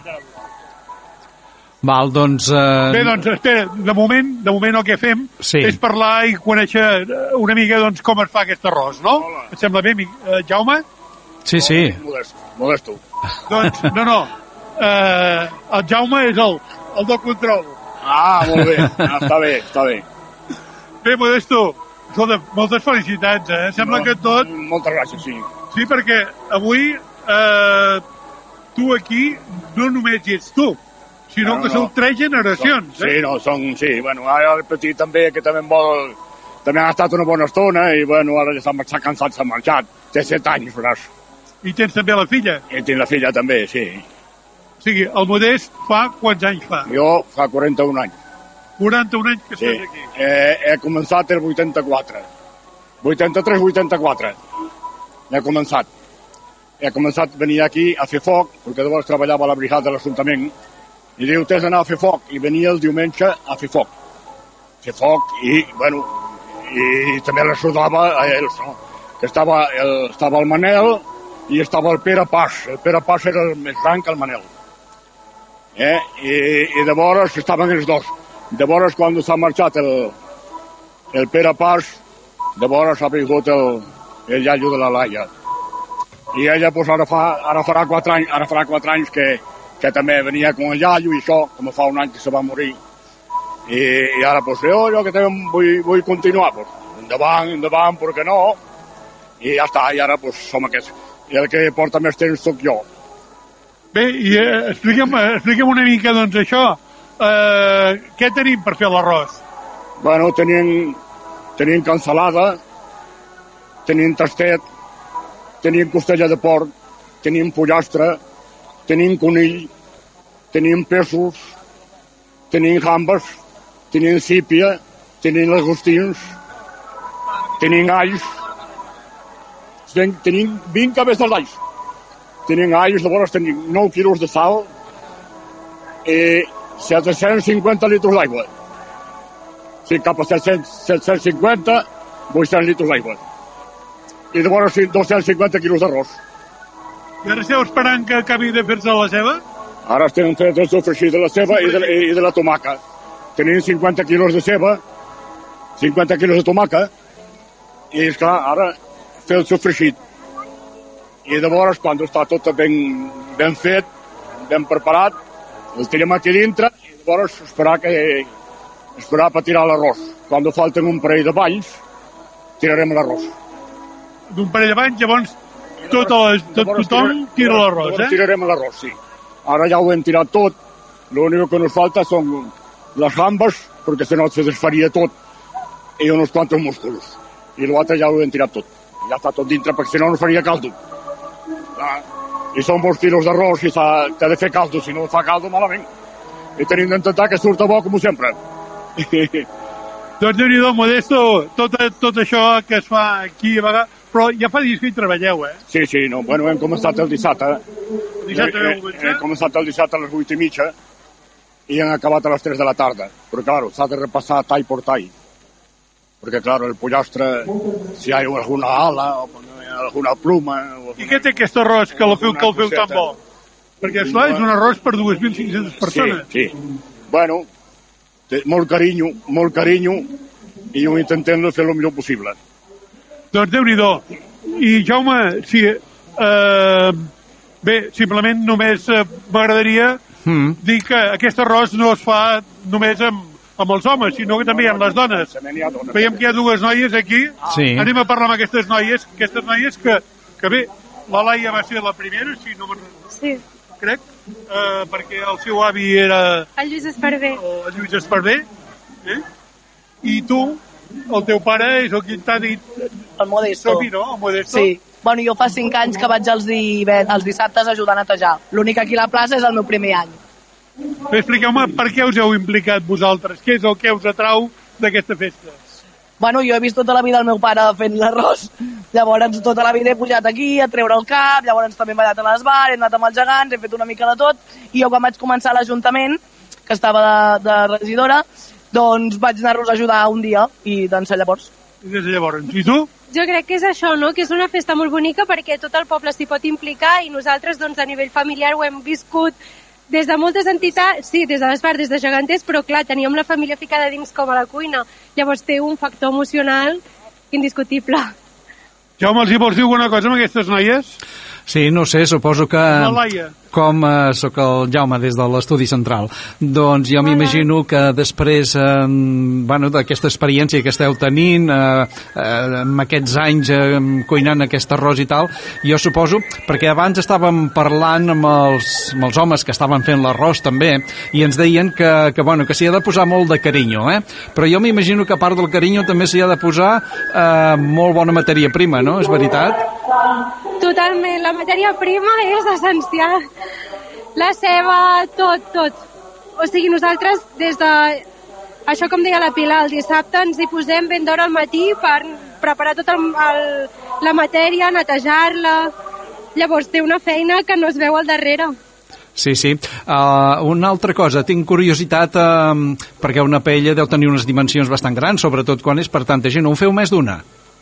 Val, doncs... Eh... Bé, doncs, espera, de moment, de moment el que fem sí. és parlar i conèixer una mica doncs, com es fa aquest arròs, no? Hola. Et sembla bé, eh, Jaume? Sí, sí. Modesto, modesto. Doncs, no, no. Eh, el Jaume és el, el del control. Ah, molt bé. Ah, està bé, està bé. Bé, Modesto, escolta, moltes felicitats, eh? Sembla no, que tot... Moltes gràcies, sí. Sí, perquè avui eh, tu aquí no només hi ets tu, sinó no, que no. Sou tres generacions. Són, eh? Sí, no, són, sí, bueno, ara el petit també, que també en vol, també ha estat una bona estona i, bueno, ara ja s'ha marxat cansat, s'ha marxat. Té set anys, veuràs. I tens també la filla? I tinc la filla també, sí. O sigui, el Modest fa quants anys fa? Jo fa quaranta-un anys. quaranta-un anys que sí. estàs aquí? Eh, he començat el vuitanta-quatre. vuitanta-tres vuitanta-quatre. He començat. He començat a venir aquí a fer foc, perquè llavors treballava a la brigada de l'Ajuntament, i diu, t'has d'anar a fer foc, i venia el diumenge a fer foc. Fer foc, i, bueno, i també l'ajudava a ells, no? Que estava el, estava el Manel i estava el Pere Pas. El Pere Pas era el més gran que el Manel. Eh? I, i llavors estaven els dos. Llavors, quan s'ha marxat el, el Pere Pas, llavors ha vingut el, el iaio de la Laia. I ella, doncs, ara, fa, ara farà quatre anys, ara farà quatre anys que, que també venia con el iaio i això, com fa un any que se va morir. I, i ara, doncs, jo, jo que també vull, vull continuar, doncs, endavant, endavant, per què no? I ja està, i ara, doncs, som aquests. I el que porta més temps soc jo. Bé, i eh, expliquem, expliquem una mica, doncs, això. Eh, què tenim per fer l'arròs? Bueno, tenim, tenim cansalada, tenim tastet, tenim costella de porc, tenim pollastre, tenim conill, tenim peixos, tenim gambes, tenim sípia, tenim lagostins, tenim alls, ten, tenim vint cabezes d'alls, tenim alls, llavors tenim nou quilos de sal i set-cents cinquanta litres d'aigua. Sí, cap a set-cents cinquanta, vuit-cents litres d'aigua. I llavors dos-cents cinquanta quilos d'arròs. I ara esteu esperant que acabi de fer-se la ceba? Ara estem fent el sofregit de la ceba i de, i de la tomaca. Tenim cinquanta quilos de ceba, cinquanta quilos de tomaca, i esclar, ara fer el sofregit. I llavors, quan està tot ben, ben fet, ben preparat, el tirem aquí dintre i llavors esperar, que, esperar per tirar l'arròs. Quan falten un parell de balls, tirarem l'arròs. D'un parell de banys, llavors tot les, tot, tothom tira l'arròs, eh? Tirarem l'arròs, sí. Ara ja ho hem tirat tot. L'únic que nos falta són les gambes, perquè si no se desfaria tot, i uns quantos músculs. I l'altre ja ho hem tirat tot. Ja està tot dintre, perquè si no no faria caldo. I són molts quilos d'arròs i s'ha de fer caldo, si no fa caldo malament. I tenim d'intentar que surta bo, com sempre. Doncs déu-n'hi-do, Modesto, tot, tot això que es fa aquí a vegades, però ja fa dies que hi treballeu, eh? Sí, sí, no, bueno, hem començat el dissabte. El dissabte hem, hem, hem començat el dissabte a les vuit i mitja i hem acabat a les tres de la tarda. Però, claro, s'ha de repassar tall per tall. Perquè, claro, el pollastre, si hi ha alguna ala o alguna pluma... O I què té aquest arròs que el feu, que el feu tan bo? Perquè, esclar, és un arròs per dues mil cinc-centes persones. Sí, sí. Bueno, molt carinyo, molt carinyo, i ho intentem fer el millor possible. Doncs Déu-n'hi-do. I Jaume, sí, eh, bé, simplement només eh, m'agradaria mm. dir que aquest arròs no es fa només amb, amb els homes, sinó que també hi ha les dones. Veiem que hi ha dues noies aquí. Sí. Anem a parlar amb aquestes noies, aquestes noies que, que bé, la Laia va ser la primera, si no me'n... Sí. Crec, eh, perquè el seu avi era... El Lluís Esparvé. El Lluís Esparvé. Eh? I tu, el teu pare és el que t'ha dit... El Modesto. Sofi, no? El Modesto. Sí. Bueno, jo fa cinc anys que vaig els, divent, els dissabtes a ajudar a netejar. L'únic aquí a la plaça és el meu primer any. Bé, expliqueu-me per què us heu implicat vosaltres? Què és el que us atrau d'aquesta festa? Bueno, jo he vist tota la vida el meu pare fent l'arròs, llavors tota la vida he pujat aquí a treure el cap, llavors també he ballat a l'esbar, he anat amb els gegants, he fet una mica de tot, i jo quan vaig començar a l'Ajuntament, que estava de, de regidora, doncs vaig anar-los a ajudar un dia, i doncs llavors. I des de llavors. I tu? Jo crec que és això, no? Que és una festa molt bonica perquè tot el poble s'hi pot implicar i nosaltres, doncs, a nivell familiar ho hem viscut des de moltes entitats, sí, des de les parts, des de geganters, però clar, teníem la família ficada dins com a la cuina. Llavors té un factor emocional indiscutible. Jaume, els hi vols dir alguna cosa amb aquestes noies? Sí, no sé, suposo que... La Laia. Com eh, sóc el Jaume des de l'estudi central. Doncs jo m'imagino que després eh, bueno, d'aquesta experiència que esteu tenint eh, eh, amb aquests anys eh, cuinant aquest arròs i tal, jo suposo, perquè abans estàvem parlant amb els, amb els homes que estaven fent l'arròs també, i ens deien que, que, bueno, que s'hi ha de posar molt de carinyo, eh? Però jo m'imagino que a part del carinyo també s'hi ha de posar eh, molt bona matèria prima, no? És veritat? Totalment, la matèria prima és essencial. La ceba, tot, tot. O sigui, nosaltres des de... Això com deia la Pilar, el dissabte ens hi posem ben d'hora al matí per preparar tota la matèria, netejar-la. Llavors té una feina que no es veu al darrere. Sí, sí. Uh, una altra cosa, tinc curiositat uh, perquè una paella deu tenir unes dimensions bastant grans, sobretot quan és per tanta gent. No en feu més d'una?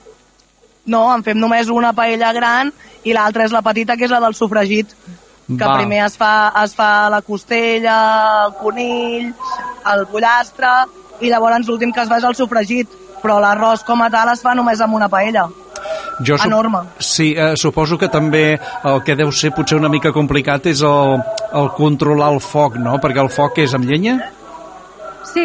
No, en fem només una paella gran i l'altra és la petita, que és la del sofregit, que Va. primer es fa, es fa la costella, el conill, el pollastre, i llavors l'últim que es fa és el sofregit, però l'arròs com a tal es fa només amb una paella. Jo sup- enorme. Sí, eh, suposo que també el que deu ser potser una mica complicat és el, el controlar el foc, no? Perquè el foc és amb llenya? Sí.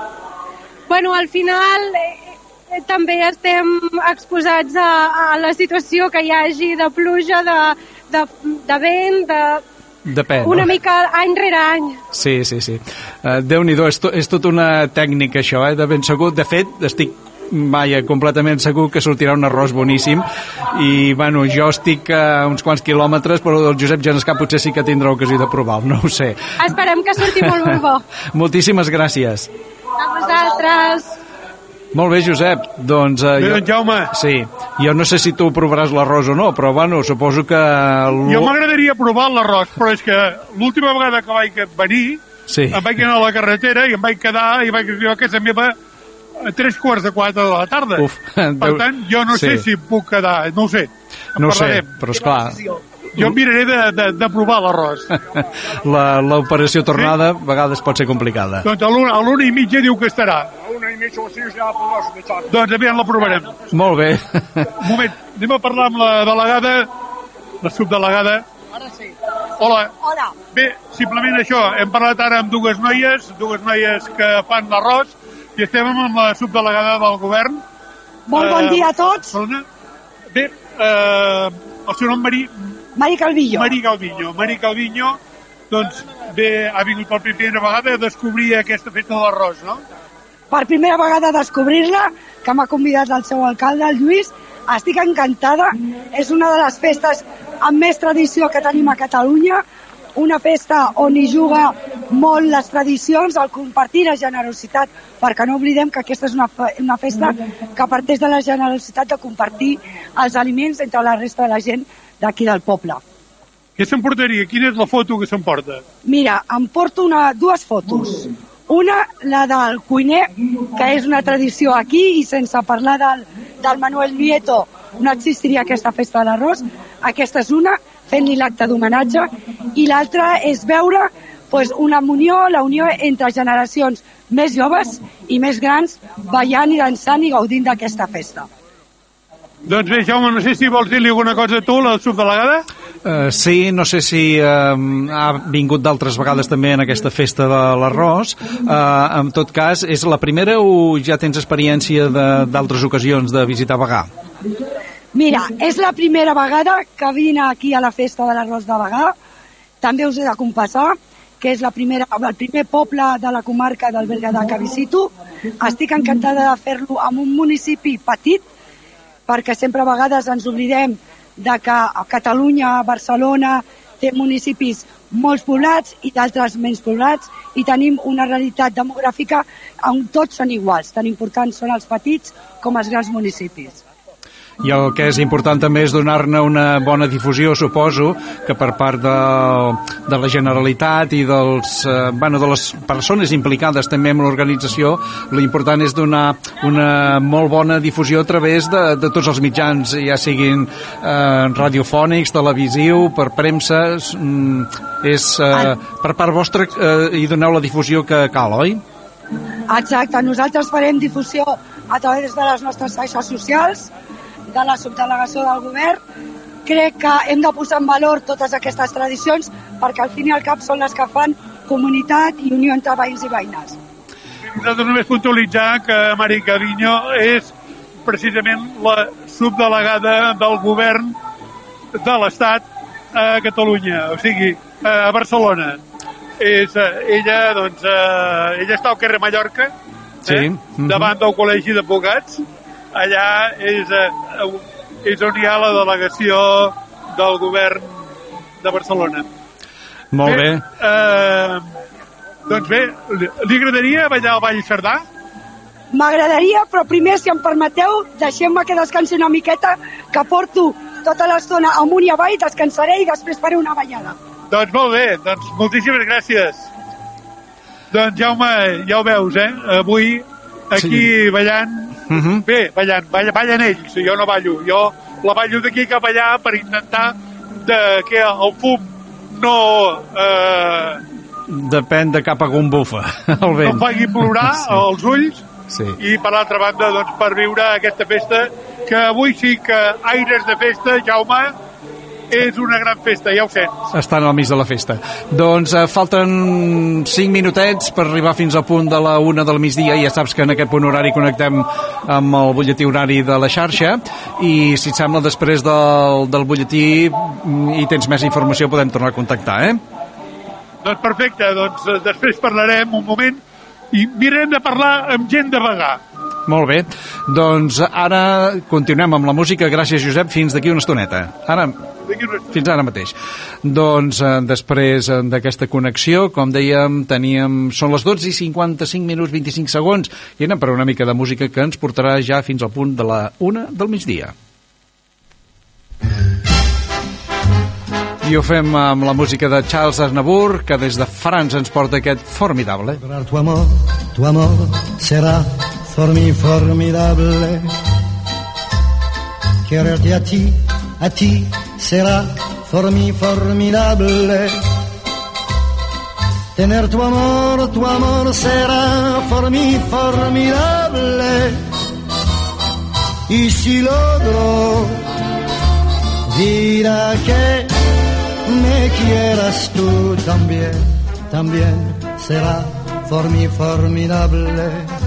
Bueno, al final eh, eh, també estem exposats a, a la situació que hi hagi de pluja, de, de, de vent, de... Depèn, Una no? mica any rere any. Sí, sí, sí. Uh, Déu-n'hi-do, és, to, és tot una tècnica això, eh? De ben segur. De fet, estic vaja, completament segur que sortirà un arròs boníssim i, bueno, jo estic a uns quants quilòmetres, però el Josep Genescà potser sí que tindrà ocasió de provar-ho, no ho sé. Esperem que surti molt, molt bo. Moltíssimes gràcies. A vosaltres. Molt bé, Josep. Doncs, eh, Bé, jo... doncs, Jaume. Sí. Jo no sé si tu provaràs l'arròs o no, però, bueno, suposo que... Jo m'agradaria provar l'arròs, però és que l'última vegada que vaig venir, sí. em vaig anar a la carretera i em vaig quedar i vaig arribar a casa meva a tres quarts de quatre de la tarda. Uf, per Déu... tant, jo no sí. sé si puc quedar, no ho sé. En No ho sé, parlarem. però esclar... Jo miraré de, de, de provar l'arròs. La- L'operació tornada a vegades pot ser complicada. Doncs a l'una, a l'una i mitja diu que estarà. A una i mitja o així ja podràs mitjar. Doncs aviam la provarem. Molt bé. Un moment, anem a parlar amb la delegada, la subdelegada. Ara sí. Hola. Hola. Bé, simplement això, hem parlat ara amb dues noies, dues noies que fan l'arròs, i estem amb la subdelegada del govern. Molt bon dia a tots. Barcelona. Bé, eh, el seu nom Mari... Mari Calvillo. Mari Calvillo. Mari Calvillo, doncs, bé, ha vingut per primera vegada a descobrir aquesta festa de l'arròs, no? Per primera vegada a descobrir-la, que m'ha convidat el seu alcalde, el Lluís. Estic encantada. És una de les festes amb més tradició que tenim a Catalunya. Una festa on hi juga molt les tradicions, el compartir, la generositat, perquè no oblidem que aquesta és una, fe una festa que parteix de la generositat de compartir els aliments entre la resta de la gent d'aquí del poble. Què s'emportaria? Quina és la foto que s'emporta? Mira, em porto una, dues fotos. Una, la del cuiner, que és una tradició aquí, i sense parlar del, del Manuel Nieto no existiria aquesta festa de l'arròs. Aquesta és una, fent-li l'acte d'homenatge, i l'altra és veure pues, una unió, la unió entre generacions més joves i més grans, ballant i dansant i gaudint d'aquesta festa. Doncs bé, Jaume, no sé si vols dir-li alguna cosa a tu, la subdelegada? Uh, sí, no sé si uh, ha vingut d'altres vegades també en aquesta festa de l'arròs. Uh, en tot cas, és la primera o ja tens experiència d'altres ocasions de visitar Bagà? Mira, és la primera vegada que vine aquí a la festa de l'arròs de Bagà. També us he de confessar que és la primera, el primer poble de la comarca del Berguedà que visito. Estic encantada de fer-lo en un municipi petit, perquè sempre a vegades ens oblidem de que a Catalunya, a Barcelona, té municipis molt poblats i d'altres menys poblats, i tenim una realitat demogràfica on tots són iguals. Tan importants són els petits com els grans municipis. I el que és important també és donar-ne una bona difusió, suposo, que per part de, de la Generalitat i dels, eh, bueno, de les persones implicades també en l'organització, l'important és donar una molt bona difusió a través de, de tots els mitjans, ja siguin eh, radiofònics, televisiu, per premsa, mm, és eh, per part vostra eh, hi doneu la difusió que cal, oi? Exacte, nosaltres farem difusió a través de les nostres xarxes socials, de la subdelegació del govern. Crec que hem de posar en valor totes aquestes tradicions perquè al fin i al cap són les que fan comunitat i unió entre veïns i veïnes. Nosaltres només puntualitzar que Mari Calvillo és precisament la subdelegada del govern de l'Estat a Catalunya, o sigui, a Barcelona. És, ella, doncs, ella està al carrer Mallorca, sí. eh, davant del Col·legi d'Advocats. Allà és, és on hi ha la delegació del govern de Barcelona. Molt bé. bé. Eh, doncs bé, li agradaria ballar al Ball Cerdà? M'agradaria, però primer, si em permeteu, deixem-me que descansi una miqueta, que porto tota l'estona amunt i avall, descansaré i després faré una ballada. Doncs molt bé, doncs moltíssimes gràcies. Doncs Jaume, ja ho veus, eh? Avui aquí sí. ballant, uh -huh. bé, ballant, ballen, ballen ells, jo no ballo, jo la ballo d'aquí cap allà per intentar de que el fum no... Eh, Depèn de cap a on bufa el vent. no em faci plorar als ulls, Sí. i per l'altra banda doncs, per viure aquesta festa que avui sí que aires de festa, Jaume, és una gran festa, ja ho sents. Estan al mig de la festa. Doncs eh, falten cinc minutets per arribar fins al punt de la una del migdia, i ja saps que en aquest punt horari connectem amb el butlletí horari de la xarxa, i si et sembla després del, del butlletí i tens més informació podem tornar a contactar, eh? Doncs perfecte, doncs eh, després parlarem un moment i mirem de parlar amb gent de Bagà. Molt bé, doncs ara continuem amb la música. Gràcies, Josep, fins d'aquí una estoneta. Ara, fins ara mateix. Doncs eh, després eh, d'aquesta connexió, com dèiem, teníem, són les dotze i cinquanta-cinc minuts vint-i-cinc segons, i anem per una mica de música que ens portarà ja fins al punt de la una del migdia. I ho fem amb la música de Charles Aznavour, que des de França ens porta aquest Formidable. Tu amor, tu amor será formi formidable. Quererte a ti, a ti será formi formidable. Tener tu amor, tu amor será formi formidable. Y si logro, dirá que me quieras tú también, también será por mí formidable.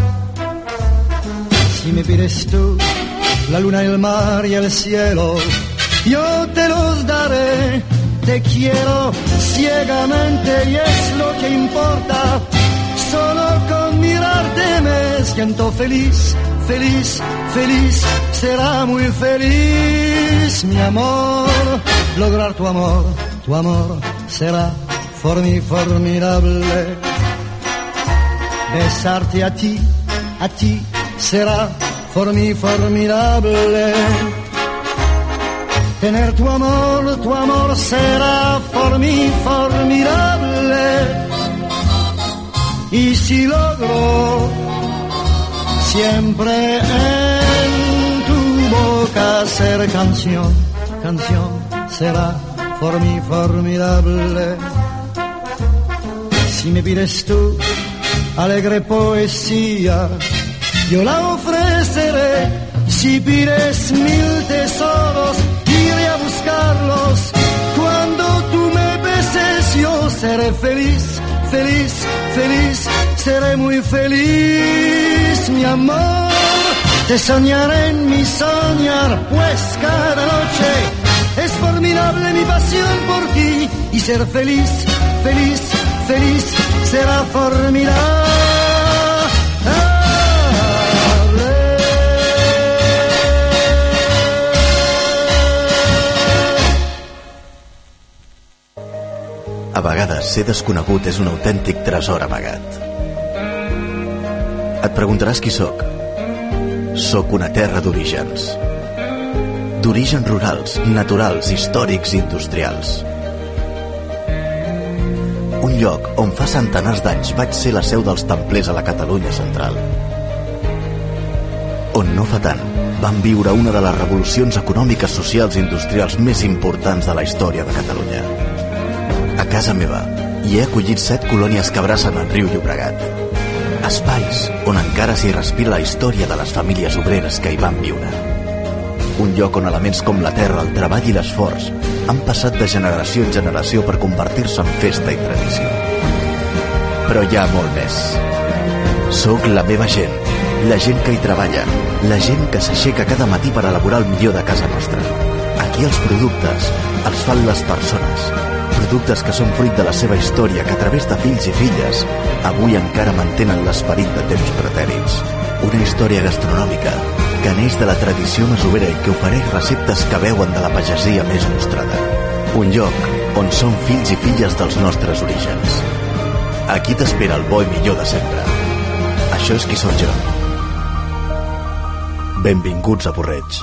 Si me pides tú la luna, el mar y el cielo, yo te los daré. Te quiero ciegamente y es lo que importa. Solo con mirarte me siento feliz, feliz, feliz. Será muy feliz mi amor. Lograr tu amor, tu amor será por mí formidable. Besarte a ti, a ti será por mí formidable. Tener tu amor, tu amor será por mí formidable. Y si logro siempre en tu boca ser canción, canción será por mí formidable. Si me pides tú alegre poesía, yo la ofreceré. Si pides mil tesoros, iré a buscarlos. Cuando tú me beses, yo seré feliz, feliz, feliz. Seré muy feliz, mi amor. Te soñaré en mi soñar, pues cada noche es formidable mi pasión por ti. Y ser feliz, feliz, feliz será formidable. A vegades ser desconegut és un autèntic tresor amagat. Et preguntaràs qui sóc. Sóc una terra d'orígens. D'orígens rurals, naturals, històrics i industrials. Un lloc on fa centenars d'anys vaig ser la seu dels templers a la Catalunya central. On no fa tant van viure una de les revolucions econòmiques, socials i industrials més importants de la història de Catalunya. A casa meva hi he acollit set colònies que abracen el riu Llobregat. Espais on encara s'hi respira la història de les famílies obreres que hi van viure. Un lloc on elements com la terra, el treball i l'esforç han passat de generació en generació per convertir-se en festa i tradició. Però hi ha molt més. Sóc la meva gent, la gent que hi treballa, la gent que s'aixeca cada matí per elaborar el millor de casa nostra. Aquí els productes els fan les persones. Productes que són fruit de la seva història, que a través de fills i filles avui encara mantenen l'esperit de temps pretèrits. Una història gastronòmica que neix de la tradició masovera i que ofereix receptes que veuen de la pagesia més mostrada. Un lloc on som fills i filles dels nostres orígens. Aquí t'espera el bo i millor de sempre. Això és qui sóc jo. Benvinguts a Porreig.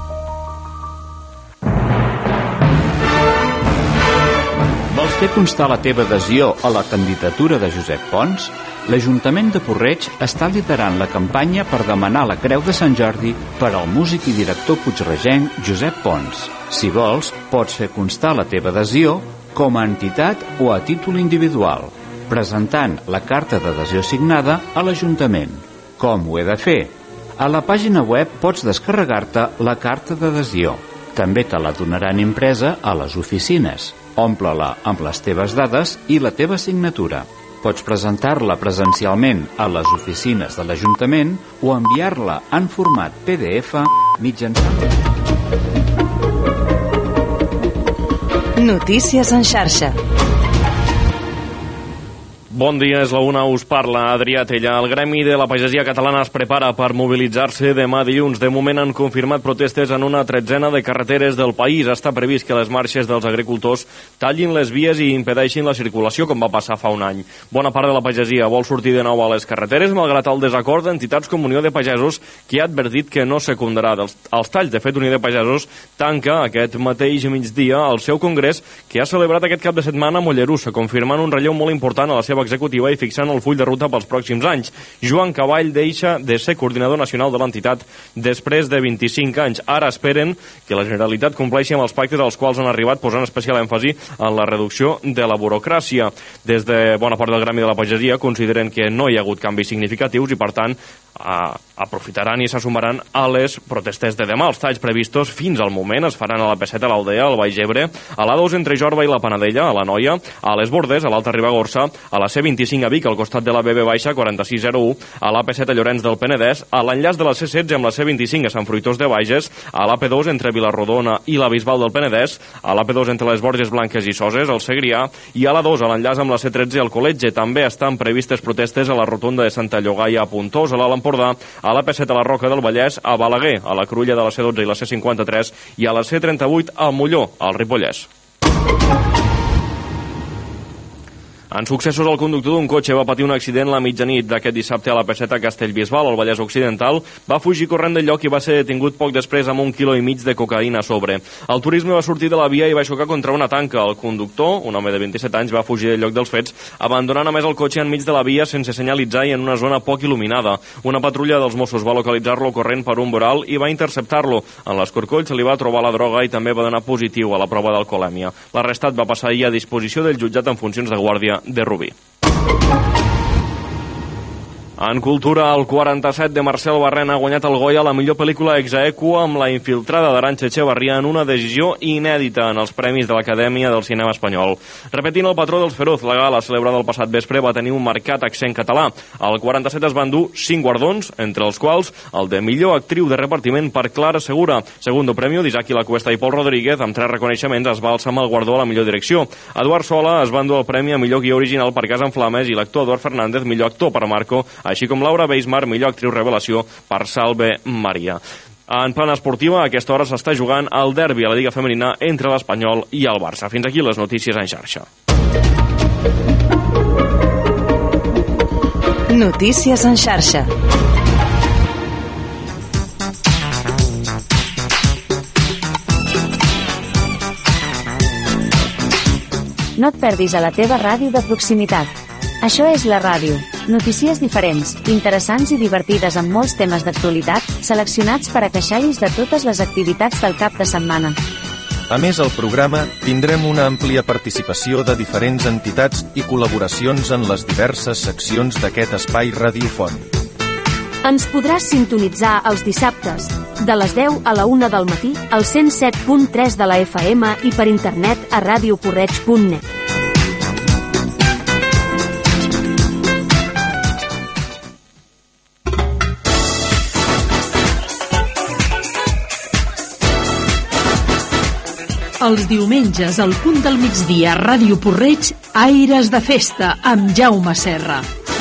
Vols fer constar la teva adhesió a la candidatura de Josep Pons? L'Ajuntament de Porreig està liderant la campanya per demanar la Creu de Sant Jordi per al músic i director puigregenc Josep Pons. Si vols, pots fer constar la teva adhesió com a entitat o a títol individual, presentant la carta d'adhesió signada a l'Ajuntament. Com ho he de fer? A la pàgina web pots descarregar-te la carta d'adhesió. També te la donaran impresa a les oficines. Omple-la amb les teves dades i la teva signatura. Pots presentar-la presencialment a les oficines de l'Ajuntament o enviar-la en format P D F mitjançant... Notícies en xarxa. Bon dia, és la una, us parla Adrià Tella. El Gremi de la Pagesia Catalana es prepara per mobilitzar-se demà dilluns. De moment han confirmat protestes en una tretzena de carreteres del país. Està previst que les marxes dels agricultors tallin les vies i impedeixin la circulació, com va passar fa un any. Bona part de la pagesia vol sortir de nou a les carreteres, malgrat el desacord d'entitats com Unió de Pagesos, que ha advertit que no secundarà dels, els talls. De fet, Unió de Pagesos tanca aquest mateix migdia el seu congrés, que ha celebrat aquest cap de setmana a Mollerussa, confirmant un relleu molt important a la seva executiva i fixant el full de ruta pels pròxims anys. Joan Cavall deixa de ser coordinador nacional de l'entitat després de vint-i-cinc anys. Ara esperen que la Generalitat compleixi amb els pactes als quals han arribat, posant especial èmfasi en la reducció de la burocràcia. Des de bona part del Gremi de la Pagesia consideren que no hi ha hagut canvis significatius i, per tant, a, aprofitaran i s'assumaran a les protestes de demà. Els talls previstos fins al moment es faran a la P set a l'Aldea, al Baix Ebre, a l'A dos entre Jorba i la Panadella, a la Noia, a les Bordes, a l'Alta Ribagorça, a la C vint-i-cinc a Vic, al costat de la B B baixa quaranta-sis zero u, a l'A P set a Llorenç del Penedès, a l'enllaç de la C setze amb la C vint-i-cinc a Sant Fruitós de Bages, a l'A P dos entre Vilarrodona i la Bisbal del Penedès, a l'A P dos entre les Borges Blanques i Soses, al Segrià, i a l'A dos a l'enllaç amb la C tretze al Col·letge. També estan previstes protestes a la rotonda de Santa Llogaia a Puntós, a l'Alt Empordà, a l'A P set a la Roca del Vallès, a Balaguer, a la Cruïlla de la C dotze i la C cinquanta-tres i a la C trenta-vuit a Molló, al Ripollès. En successos, el conductor d'un cotxe va patir un accident la mitjanit d'aquest dissabte a la P set a Castellbisbal, al Vallès Occidental. Va fugir corrent del lloc i va ser detingut poc després amb un quilo i mig de cocaïna a sobre. El turisme va sortir de la via i va xocar contra una tanca. El conductor, un home de vint-i-set anys, va fugir del lloc dels fets, abandonant a més el cotxe enmig de la via sense senyalitzar i en una zona poc il·luminada. Una patrulla dels Mossos va localitzar-lo corrent per un voral i va interceptar-lo. En l'escorcoll se li va trobar la droga i també va donar positiu a la prova d'alcoholèmia. L'arrestat va passar ahir a disposició del jutjat en funcions de guàrdia de Rubí. En cultura, el quaranta-set de Marcel Barrena ha guanyat el Goya a la millor pel·lícula ex aequo amb La infiltrada d'Arantxa Echevarría en una decisió inèdita en els Premis de l'Acadèmia del Cinema Espanyol. Repetint el patró dels Feroz, la gala celebrada el passat vespre va tenir un marcat accent català. Al quaranta-set es van dur cinc guardons, entre els quals el de millor actriu de repartiment per Clara Segura. Segundo premio d'Isaki Lacuesta i Pol Rodríguez, amb tres reconeixements es va alçar amb el guardó a la millor direcció. Eduard Sola es va endur el premi a millor guió original per Casa en Flames i l'actor Eduard Fernández millor actor per Marco, així com Laura Beismar, millor actriu revelació per Salve Maria. En plana esportiva, a aquesta hora s'està jugant el derbi a la Lliga Femenina entre l'Espanyol i el Barça. Fins aquí les notícies en xarxa. Notícies en xarxa. No et perdis a la teva ràdio de proximitat. Això és la ràdio. Notícies diferents, interessants i divertides amb molts temes d'actualitat, seleccionats per a queixalis de totes les activitats del cap de setmana. A més, al programa tindrem una àmplia participació de diferents entitats i col·laboracions en les diverses seccions d'aquest espai radiofònic. Ens podràs sintonitzar els dissabtes, de les deu a la una del matí, al cent set punt tres de la F M i per internet a radioporreig punt net. Els diumenges, al punt del migdia, a Ràdio Porreig, Aires de Festa, amb Jaume Serra.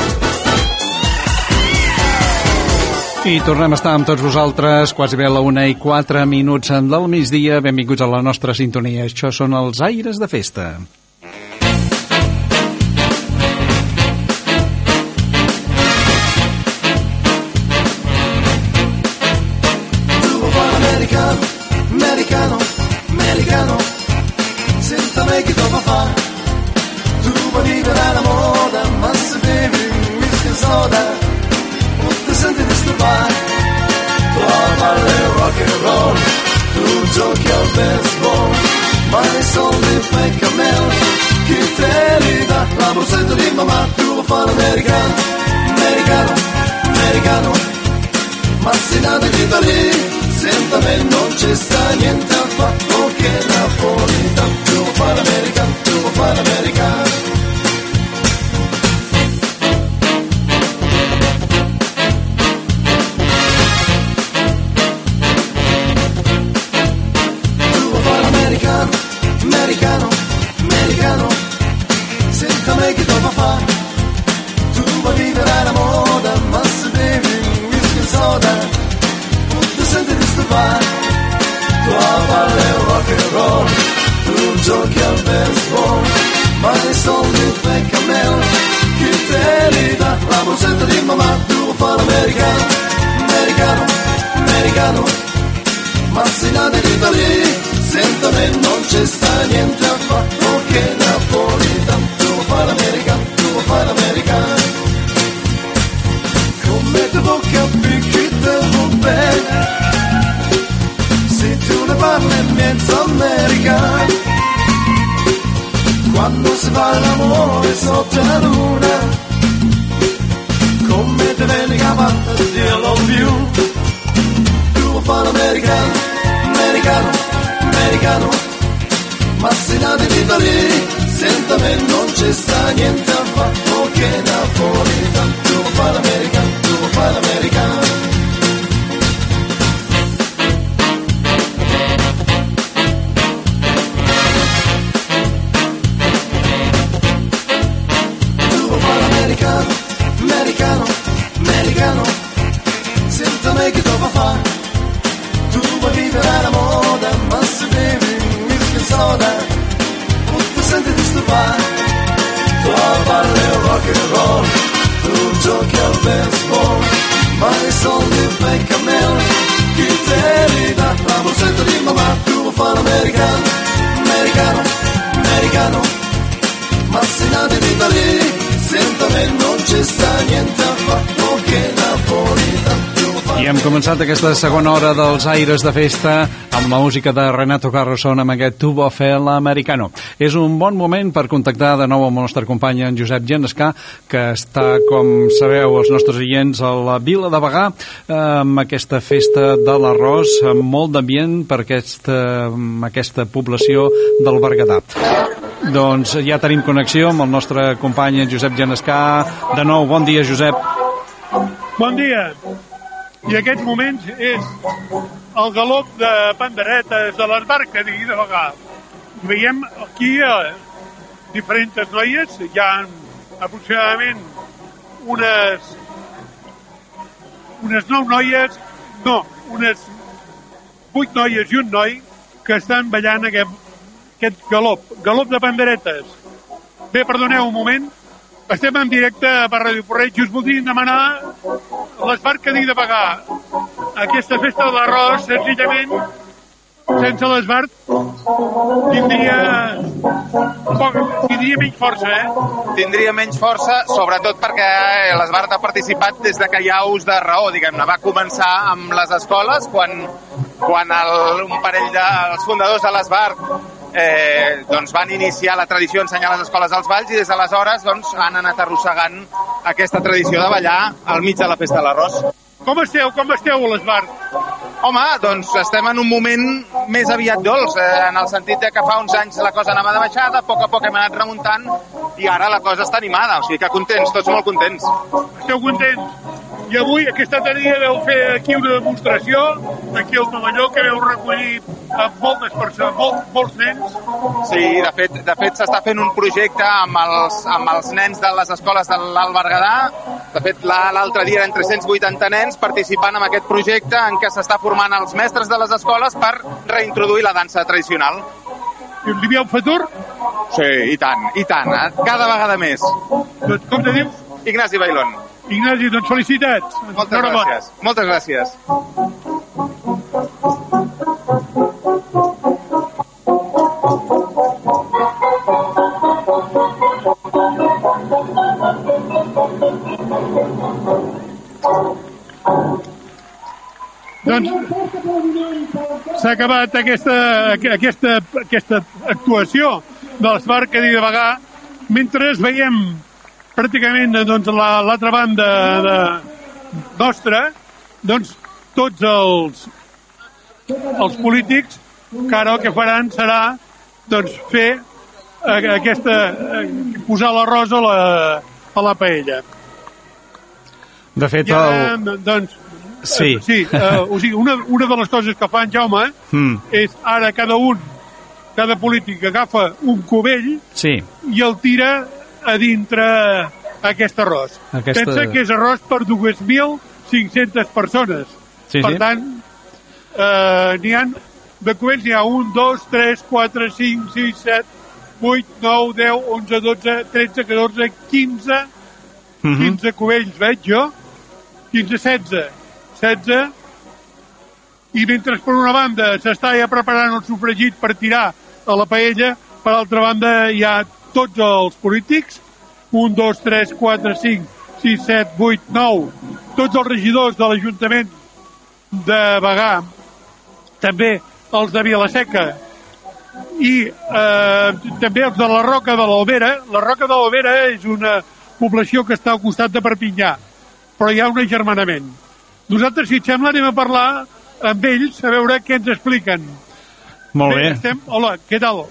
I tornem a estar amb tots vosaltres, quasi bé a la una i quatre minuts del migdia. Benvinguts a la nostra sintonia. Això són els Aires de Festa. Americano, americano, americano, sentame che dopo fa. Tu vuoi vivere alla moda, ma se bevi whisky e soda, non ti senti disturbare. Trova le rock and roll, tu giochi al baseball, ma i soldi fai cammello, chi te li dà? La borsetta di mamma, tu vuoi fare l'americano, americano, americano. c'è sta niente a fare, ok napolitano, devo fare l'americano, devo fare l'americano. Americano, americano, americano, senta me che dopo fa, tu vuoi vivere alla moda, ma se bevi whisky e soda, non ti senti disturbare, tu parli rock and roll, tu giochi al baseball, ma i soldi fai cammello, chi te li dà, la borsetta di mamma, tu vuoi fare l'americano, americano, americano, ma se nati di Parigi, senta me non c'è sta niente a fare, ok napolitano, devo fare l'americano, devo fare l'americano. Come devo capire che devo bene, se tu ne parli mezzo americano, quando si fa l'amore sotto la luna, come te viene capace di dirlo più, devo fare l'americano, americano, americano, ma se nati di Parigi, senta me non c'è sta niente a fare, ok napolitano, devo fare l'americano, devo fare l'americano. Devo fare l'americano, americano, americano, senta me che devo fare, tu vuoi vivere alla moda, ma se bevi whisky e soda, non ti senti disturbare, tu parli rock and roll, tu giochi al baseball, ma i soldi fai cammello, chi te li dà, la borsetta di mamma, tu vuoi fare l'americano, americano, americano, ma se nati di Parigi, senta me non c'è sta niente a fare, ok napolitano. I hem començat aquesta segona hora dels Aires de Festa amb la música de Renato Carrasson amb aquest Tubo Fe l'americano. És un bon moment per contactar de nou amb el nostre company en Josep Genescà, que està, com sabeu, els nostres oients a la Vila de Bagà amb aquesta festa de l'arròs, amb molt d'ambient per aquesta, aquesta població del Berguedà. Doncs ja tenim connexió amb el nostre company en Josep Genescà. De nou, bon dia, Josep. Bon dia. I aquests moments és el galop de panderetes de l'Esbarcadí de Bagà. Veiem aquí eh, diferents noies, hi ha aproximadament unes unes nou noies, no, unes vuit noies i un noi que estan ballant aquest, aquest galop, galop de panderetes. Bé, perdoneu un moment, estem en directe per Ràdio Porreig i us voldríem demanar l'Esbarcadí de Bagà. Aquesta festa de l'arròs, senzillament, sense l'Esbart, tindria, poc, tindria menys força, eh? Tindria menys força, sobretot perquè l'Esbart ha participat des de que hi ha ús de raó, diguem-ne. Va començar amb les escoles, quan, quan el, un parell dels fundadors de l'Esbart Eh, doncs van iniciar la tradició d'ensenyar a les escoles els balls i des d'aleshores doncs, han anat arrossegant aquesta tradició de ballar al mig de la festa de l'arròs. Com esteu? Com esteu a l'Esbart? Home, doncs estem en un moment més aviat dolç, eh, en el sentit de que fa uns anys la cosa anava de baixada, a poc a poc hem anat remuntant i ara la cosa està animada, o sigui que contents, tots molt contents. Esteu contents? I avui, aquesta tarda, veu fer aquí una demostració, aquí al pavelló, que veu recollir amb moltes persones, molt, molts nens. Sí, de fet, de fet s'està fent un projecte amb els, amb els nens de les escoles de l'Alt Berguedà. De fet, l'altre dia eren tres-cents vuitanta nens participant en aquest projecte en què s'està formant els mestres de les escoles per reintroduir la dansa tradicional. I us hi veieu futur? Sí, i tant, i tant, cada vegada més. Doncs com te dius? Ignasi Bailón. Ignasi, doncs felicitats. Moltes gràcies. Moltes gràcies. Doncs s'ha acabat aquesta, aquesta, aquesta actuació de l'Esbarcadí de Bagà, mentre veiem pràcticament doncs, l'altra banda de, nostra, doncs tots els els polítics que ara el que faran serà doncs, fer eh, aquesta, eh, posar l'arròs a la, a la paella. De fet, I ara, el... doncs, Sí. eh, sí eh, o sigui, una, una de les coses que fan, Jaume, Mm. és ara cada un, cada polític agafa un cubell Sí. i el tira a dintre aquest arròs. Aquesta- Pensa que és arròs per dos mil cinc-centes persones. Sí, per sí. tant, eh, n'hi ha de cubells, n'hi ha un, dos, tres, quatre, cinc, sis, set, vuit, nou, deu, onze, dotze, tretze, catorze, quinze, Mhm. quinze cubells, veig jo, quinze, setze, setze, i mentre per una banda s'està ja preparant el sofregit per tirar a la paella, per altra banda hi ha tots els polítics, un, dos, tres, quatre, cinc, sis, set, vuit, nou, tots els regidors de l'Ajuntament de Bagà, també els de Vilaseca i eh, també els de la Roca de l'Albera. La Roca de l'Albera és una població que està al costat de Perpinyà, però hi ha un agermanament. Nosaltres, si et sembla, anem a parlar amb ells a veure què ens expliquen. Molt bé. Estem... Hola, què tal?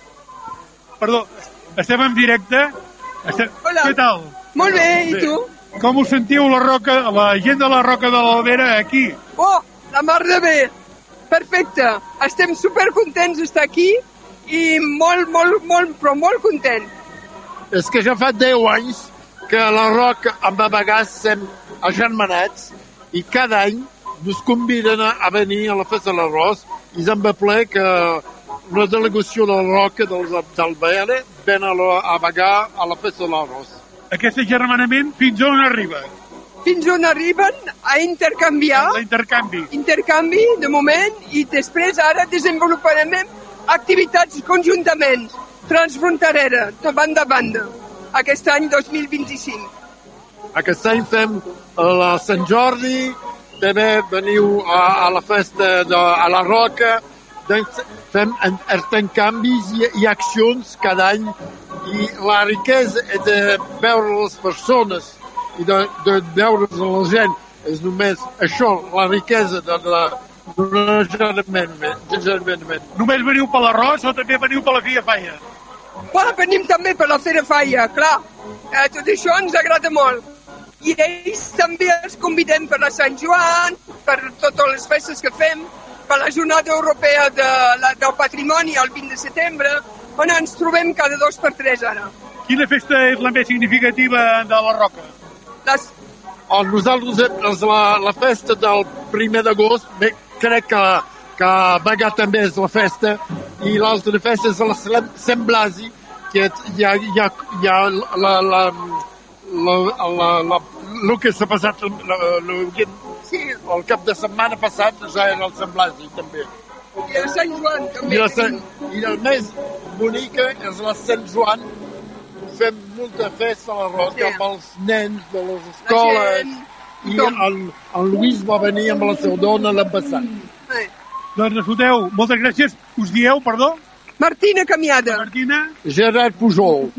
Perdó, estem en directe. Estem... Hola. Què tal? Molt bé, i tu? Com us sentiu la Roca, la gent de la Roca de l'Albera aquí? Oh, la mar de bé. Perfecte. Estem supercontents d'estar aquí i molt, molt, molt, però molt contents. És que ja fa deu anys que la Roca amb la Bagà estem agermanats i cada any ens conviden a, a venir a la festa de l'arròs i ens va ple que una delegació de la Roca dels d'Albera ven a, la, a Bagà a la festa de l'arròs. Aquest agermanament fins on arriba? Fins on arriben a intercanviar. L'intercanvi. Intercanvi, de moment, i després ara desenvoluparem activitats conjuntament, transfronterera, de banda a banda, aquest any dos mil vint-i-cinc. Aquest any fem la Sant Jordi, també veniu a, a la festa de a la Roca, doncs fem intercanvis i, i accions cada any i la riquesa és de veure les persones i de, de veure la gent. És només això, la riquesa de la d'un agermanament. Només veniu per l'arròs o també veniu per la fia falla? Bueno, venim també per la Fera Falla, clar. Eh, tot això ens agrada molt. I ells també els convidem per la Sant Joan, per totes les festes que fem, per la Jornada Europea de, la, del Patrimoni el vint de setembre, on ens trobem cada dos per tres ara. Quina festa és la més significativa de la Roca? Les... Oh, nosaltres és la, la festa del primer d'agost, bé, crec que, que a Bagà també és la festa, i l'altra festa és la Sant Blasi, que hi ha, hi ha, hi ha la, la, la, la, la, el que s'ha passat el, el, sí, el cap de setmana passat ja era el Sant Blasi també. I el Sant Joan també. I, la, i el més bonica és la Sant Joan. Fem molta festa a la Roca amb els nens de les escoles i el, el Lluís va venir amb la seva dona l'any passat. Sí. Doncs escolteu, moltes gràcies. Us dieu, perdó? Martina Camiada. Martina? Gerard Pujol.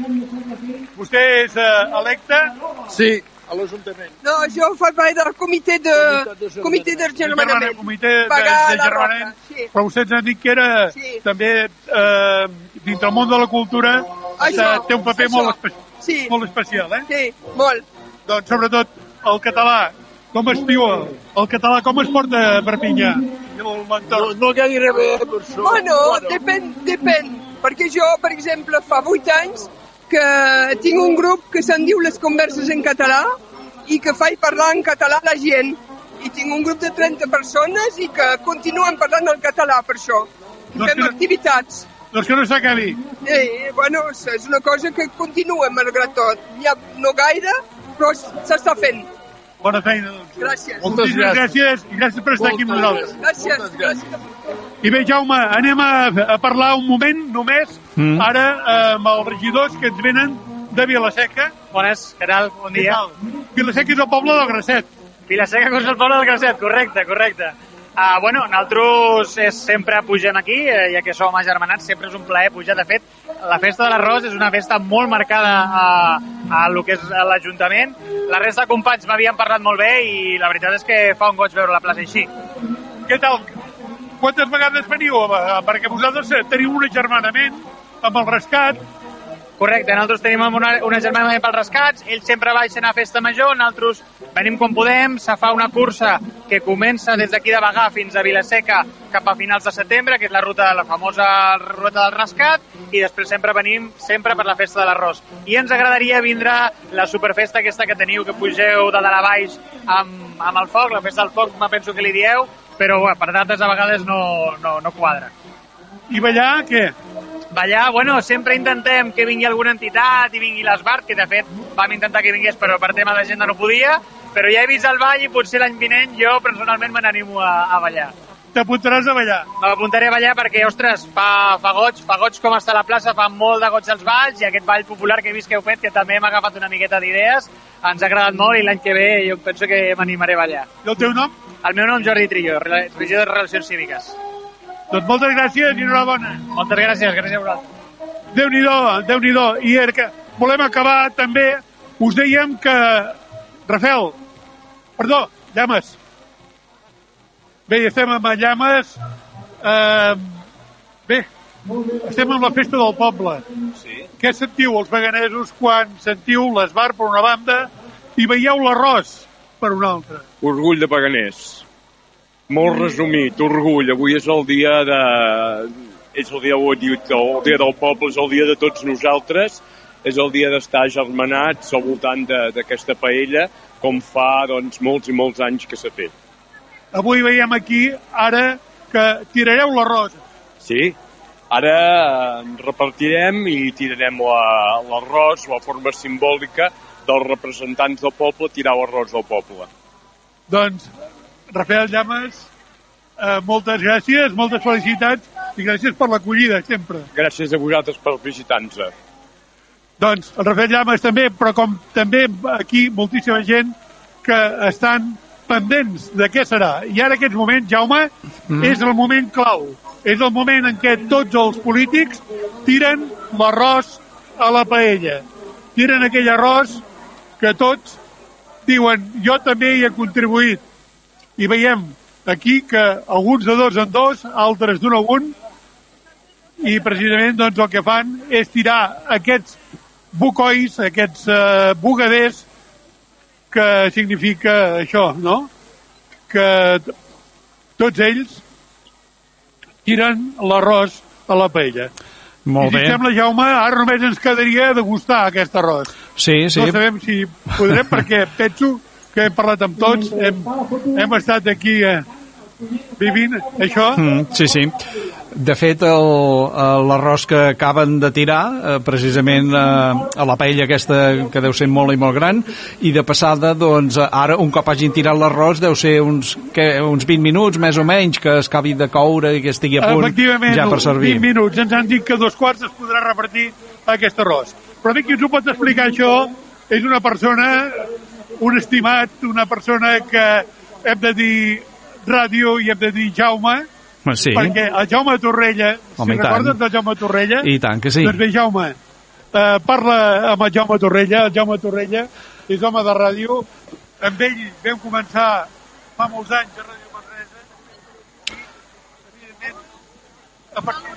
Vostè és uh, electe? Sí, a l'Ajuntament. No, jo faig part del comitè de comitè d'Agermanament. Comitè d'Agermanament. Sí. Però vostè ens ha dit que era sí. també eh, dintre el món de la cultura això, té un paper molt, espe sí. molt especial, eh? Sí, molt. Doncs sobretot el català, com es diu el català, com es porta a Perpinyà? No, no gaire bé per això. Bueno, bueno. Depèn, depèn, perquè jo, per exemple, fa vuit anys que tinc un grup que se'n diu Les Converses en Català i que faig parlar en català a la gent. I tinc un grup de trenta persones i que continuen parlant el català per això. I doncs fem activitats. Doncs que no s'acabi. Eh, bueno, és una cosa que continua malgrat tot. N'hi ha no gaire, però s'està fent. Bona feina, doncs. Gràcies. Moltes gràcies i gràcies per estar aquí amb nosaltres. Gràcies. gràcies. I bé, Jaume, anem a, a parlar un moment només mm. ara amb els regidors que ens venen de Vilaseca. Bones, què tal? Bon dia. Vilaseca és el poble del Grasset. Vilaseca és el poble del Grasset, correcte, correcte. Uh, bueno, nosaltres és, sempre pugem aquí, eh, ja que som agermanats, sempre és un plaer pujar. De fet, la festa de l'arròs és una festa molt marcada a, a lo que és l'Ajuntament. La resta de companys m'havien parlat molt bé i la veritat és que fa un goig veure la plaça així. Què tal? quantes vegades veniu? Perquè vosaltres teniu un agermanament amb el rescat. Correcte, nosaltres tenim una, un agermanament pels rescats, ells sempre baixen a Festa Major, nosaltres venim quan podem, se fa una cursa que comença des d'aquí de Bagà fins a Vilaseca cap a finals de setembre, que és la ruta, la famosa ruta del rescat, i després sempre venim sempre per la Festa de l'Arròs. I ens agradaria vindre la superfesta aquesta que teniu, que pugeu de dalt a baix amb, amb el foc, la Festa del Foc, me penso que li dieu, però bueno, per dates a vegades no, no, no quadra. I ballar, què? Ballar, bueno, sempre intentem que vingui alguna entitat i vingui l'Esbart, que de fet vam intentar que vingués però per tema d'agenda no podia, però ja he vist el ball i potser l'any vinent jo personalment me n'animo a, a ballar. T'apuntaràs a ballar? M'apuntaré a ballar perquè, ostres, fa, fa goig, fa goig com està la plaça, fa molt de goig als balls, i aquest ball popular que he vist que heu fet, que també m'ha agafat una miqueta d'idees, ens ha agradat molt i l'any que ve jo penso que m'animaré a ballar. I el teu nom? El meu nom Jordi Trillo, regidor de Relacions Cíviques. Doncs moltes gràcies i enhorabona. Moltes gràcies, gràcies a vosaltres. Déu-n'hi-do, Déu-n'hi-do. I era que volem acabar també, us dèiem que... Rafael, perdó, Llames. Bé, estem amb Llames. Uh, bé, estem amb la festa del poble. Sí. Què sentiu els beganesos quan sentiu l'Esbart per una banda i veieu l'Arròs per una altra? Orgull de beganers. Molt resumit, orgull. Avui és el dia de... És el dia, ho he dit, el dia del poble, és el dia de tots nosaltres, és el dia d'estar germanats al voltant d'aquesta paella, com fa, doncs, molts i molts anys que s'ha fet. Avui veiem aquí, ara, que tirareu l'arròs. Sí, ara en repartirem i tirarem l'arròs, la forma simbòlica dels representants del poble, tirar l'arròs del poble. Doncs, Rafael Llames, eh, moltes gràcies, moltes felicitats i gràcies per l'acollida, sempre. Gràcies a vosaltres per visitar-nos. Doncs, el Rafael Llames també, però com també aquí moltíssima gent que estan pendents de què serà. I ara, en aquests moments, Jaume, mm. és el moment clau. És el moment en què tots els polítics tiren l'arròs a la paella. Tiren aquell arròs que tots diuen, jo també hi he contribuït. I veiem aquí que alguns de dos en dos, altres d'un a un, i precisament doncs, el que fan és tirar aquests bucois, aquests eh, bugaders, que significa això, no? Que tots ells tiren l'arròs a la paella. Molt I si bé. sembla, Jaume, ara només ens quedaria degustar aquest arròs. Sí, sí. No sabem si podrem, perquè penso que hem parlat amb tots, hem, hem estat aquí eh, vivint això. Mm, sí, sí. De fet, l'arròs que acaben de tirar, eh, precisament eh, a la paella aquesta, que deu ser molt i molt gran, i de passada, doncs, ara, un cop hagin tirat l'arròs, deu ser uns, que, uns vint minuts, més o menys, que es acabi de coure i que estigui a punt ja per servir. vint minuts. Ens han dit que a dos quarts es podrà repartir aquest arròs. Però a mi qui ens ho pot explicar això és una persona, un estimat, una persona que hem de dir ràdio i hem de dir Jaume, sí. Perquè el Jaume Torrella, Home, si recordes del Jaume Torrella, i tant que sí. Doncs bé, Jaume, eh, parla amb el Jaume Torrella. El Jaume Torrella és home de ràdio, amb ell vam començar fa molts anys a Ràdio Manresa i, evidentment, a partir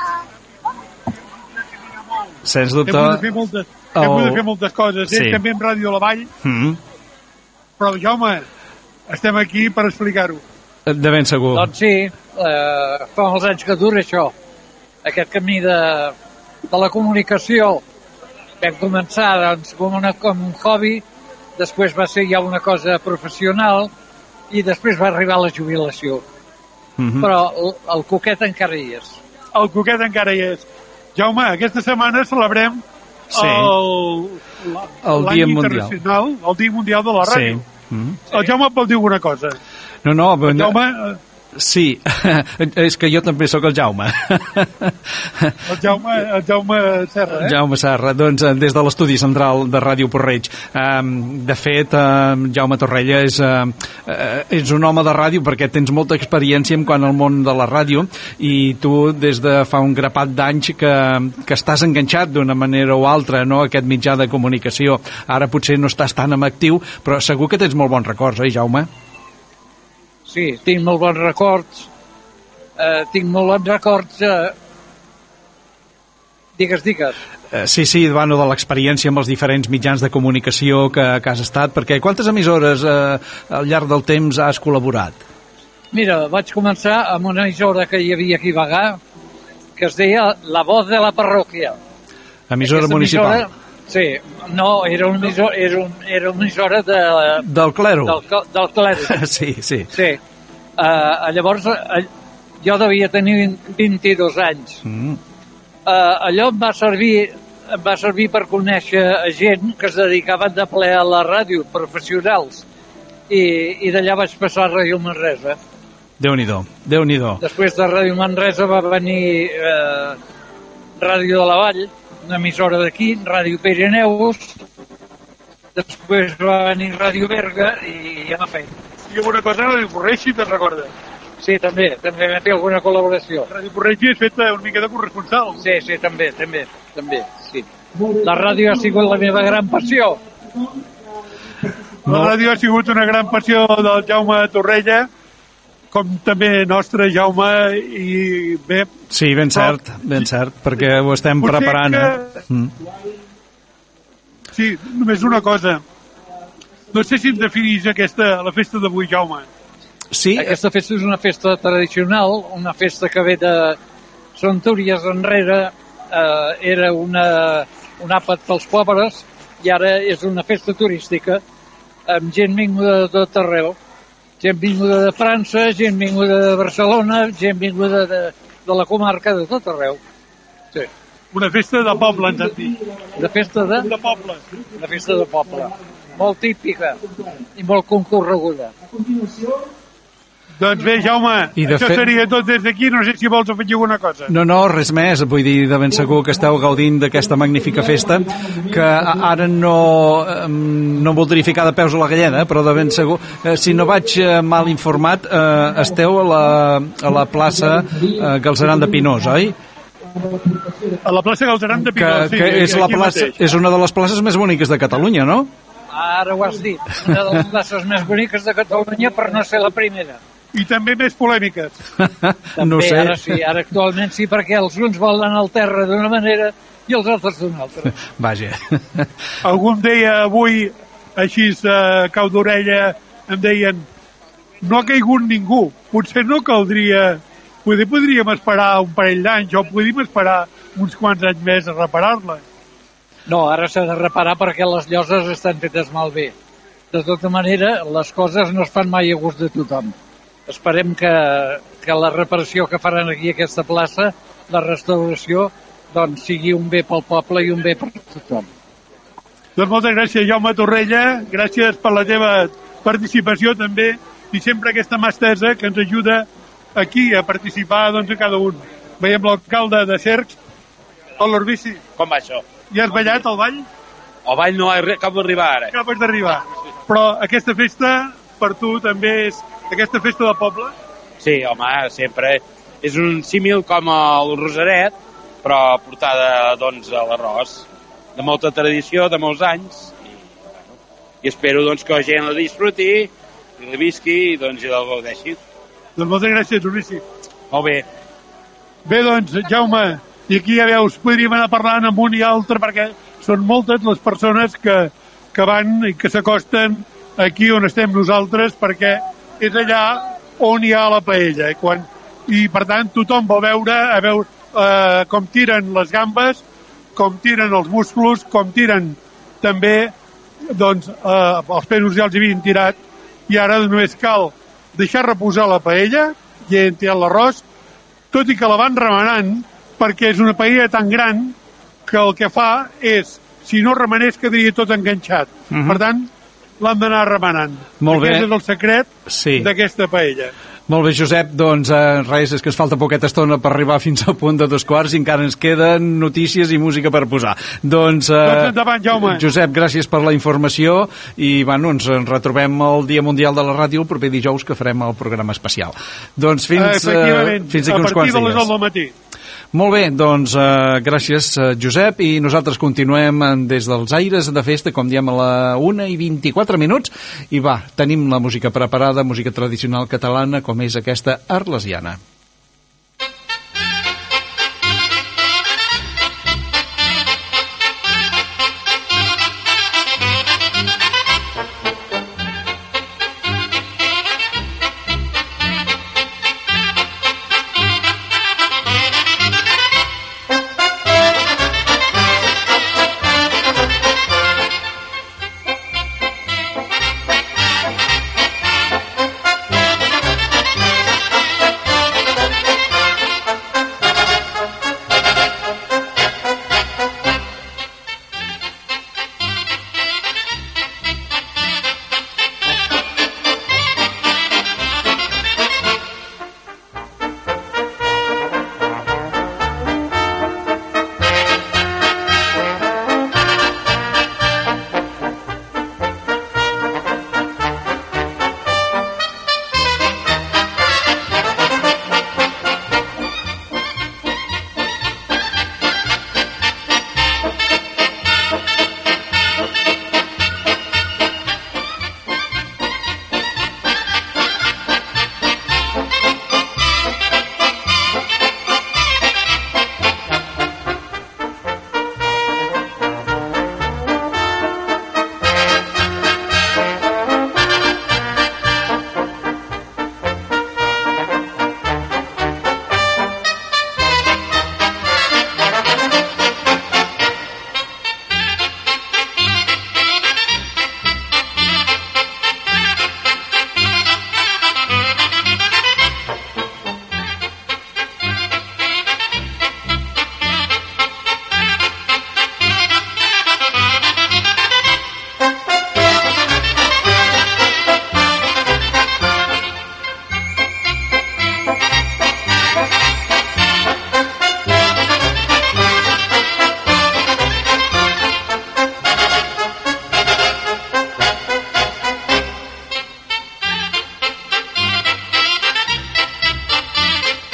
sens dubte hem de fer moltes, el... hem de fer moltes coses, sí. Ell també en Ràdio La Vall, mm. però Jaume, estem aquí per explicar-ho. De ben segur. Doncs sí, eh, fa molts anys que dura això, aquest camí de, de la comunicació. Vam començar doncs, com, una, com un hobby, després va ser ja una cosa professional i després va arribar la jubilació. Mm-hmm. Però el, el coquet encara hi és. El coquet encara hi és. Jaume, aquesta setmana celebrem sí. el, el Dia Internacional, el Dia Mundial de la Ràdio. Sí. Mm-hmm. El Jaume pot dir alguna cosa. No, no, el Jaume... Sí, és que jo també sóc el Jaume. El Jaume, el Jaume Serra, eh? Jaume Serra, doncs des de l'estudi central de Ràdio Porreig. Um, de fet, um, Jaume Torrella és, uh, és un home de ràdio perquè tens molta experiència en quant al món de la ràdio i tu des de fa un grapat d'anys que, que estàs enganxat d'una manera o altra, no?, aquest mitjà de comunicació. Ara potser no estàs tan en actiu, però segur que tens molt bons records, eh, Jaume? Sí, tinc molt bons records. eh, tinc molt en records... Eh... Digues, digues. Uh, sí, sí, bueno, de l'experiència amb els diferents mitjans de comunicació que, que has estat, perquè quantes emissores uh, al llarg del temps has col·laborat? Mira, vaig començar amb una emissora que hi havia aquí a Bagà, que es deia La Voz de la Parròquia. Emissora Aquesta municipal. Emissora, sí, no, era una emissora, era un, era una emissora de... Del clero. Del, del clero. Sí, sí. Sí. Uh, llavors, uh, jo devia tenir vint-i-dos anys. Mm. Uh, allò em va servir em va servir per conèixer gent que es dedicaven de ple a la ràdio, professionals, i, i d'allà vaig passar a Ràdio Manresa. Déu-n'hi-do, Déu-n'hi-do. Després de Ràdio Manresa va venir eh, Ràdio de la Vall, una emissora d'aquí, Ràdio Pirineus, després va venir Ràdio Berga i ja m'ha fet. I alguna cosa Ràdio Porreig, si te'n recordes? Sí, també, també vam fer alguna col·laboració. Ràdio Porreig has fet una mica de corresponsal. Sí, sí, també, també, també, sí. La ràdio ha sigut la meva gran passió. La ràdio ha sigut una gran passió del Jaume Torrella, com també nostre, Jaume, i bé... Sí, ben cert, ben cert, perquè ho estem potser preparant. Que... Eh? Mm. Sí, només una cosa. No sé si em definís aquesta, la festa d'avui, Jaume. Sí. Aquesta festa és una festa tradicional, una festa que ve de centúries enrere, eh, era una, un àpat pels pobres, i ara és una festa turística, amb gent vinguda de tot arreu, gent vinguda de França, gent vinguda de Barcelona, gent vinguda de, de la comarca, de tot arreu. Sí. Una festa de poble, ens han dit. De festa de? De poble. Una festa de poble. Molt típica i molt concorreguda. Doncs bé, Jaume, I de això fet... seria tot des d'aquí, no sé si vols afegir alguna cosa. No, no, res més, vull dir, de ben segur que esteu gaudint d'aquesta magnífica festa, que ara no, no voldria ficar de peus a la galleda, però de ben segur, si no vaig mal informat, esteu a la, a la plaça Galceran de Pinós, oi? A la plaça Galceran de Pinós, que, sí. Que és, la plaça, és una de les places més boniques de Catalunya, no? Ara ho has dit, una de les places més boniques de Catalunya, per no ser la primera. I també més polèmiques. També, no sé. Ara sí, ara actualment sí, perquè els uns volen al terra d'una manera i els altres d'una altra. Vaja. Algú em deia avui, així a cau d'orella, em deien, no ha caigut ningú, potser no caldria, potser podríem esperar un parell d'anys o podríem esperar uns quants anys més a reparar-la. No, ara s'ha de reparar perquè les lloses estan fetes malbé. De tota manera, les coses no es fan mai a gust de tothom. Esperem que, que la reparació que faran aquí a aquesta plaça, la restauració, doncs sigui un bé pel poble i un bé per tothom. Doncs moltes gràcies, Jaume Torrella, gràcies per la teva participació també, i sempre aquesta mà estesa que ens ajuda aquí a participar doncs, a cada un. Veiem l'alcalde de Cercs, el Lorbici. Com va això? Ja has ballat al ball? El ball no, acabo d'arribar ara. Acabes d'arribar. Però aquesta festa, per tu, també és aquesta festa del poble? Sí, home, sempre. És un símil com el Rosaret, però portada, doncs, a l'arròs. De molta tradició, de molts anys. I, bueno, i espero, doncs, que la gent la disfruti, i la visqui, i, doncs, i la gaudeixi. Doncs moltes gràcies, Lorbici. Molt bé. Bé, doncs, Jaume, i aquí ja veus, podríem anar parlant amb un i altre, perquè són moltes les persones que, que van i que s'acosten aquí on estem nosaltres, perquè és allà on hi ha la paella. I, quan, i per tant, tothom va veure, a veure eh, com tiren les gambes, com tiren els musclos, com tiren també doncs, eh, els pesos ja els havien tirat, i ara només cal deixar reposar la paella, i han tirat l'arròs, tot i que la van remenant, perquè és una paella tan gran que el que fa és, si no remenés, quedaria tot enganxat. Uh-huh. Per tant, l'han d'anar remenant. Molt bé. Aquest és el secret sí. d'aquesta paella. Molt bé, Josep, doncs eh, res, és que ens falta poqueta estona per arribar fins al punt de dos quarts i encara ens queden notícies i música per posar. Doncs, eh, doncs endavant, Jaume. Josep, gràcies per la informació i bueno, ens retrobem el Dia Mundial de la Ràdio el proper dijous que farem el programa especial. Doncs fins, eh, fins aquí uns quants dies. A partir de les nou del matí. Molt bé, doncs eh, gràcies, Josep, i nosaltres continuem des dels aires de festa, com diem a la una i vint-i-quatre minuts, i va, tenim la música preparada, música tradicional catalana, com és aquesta arlesiana.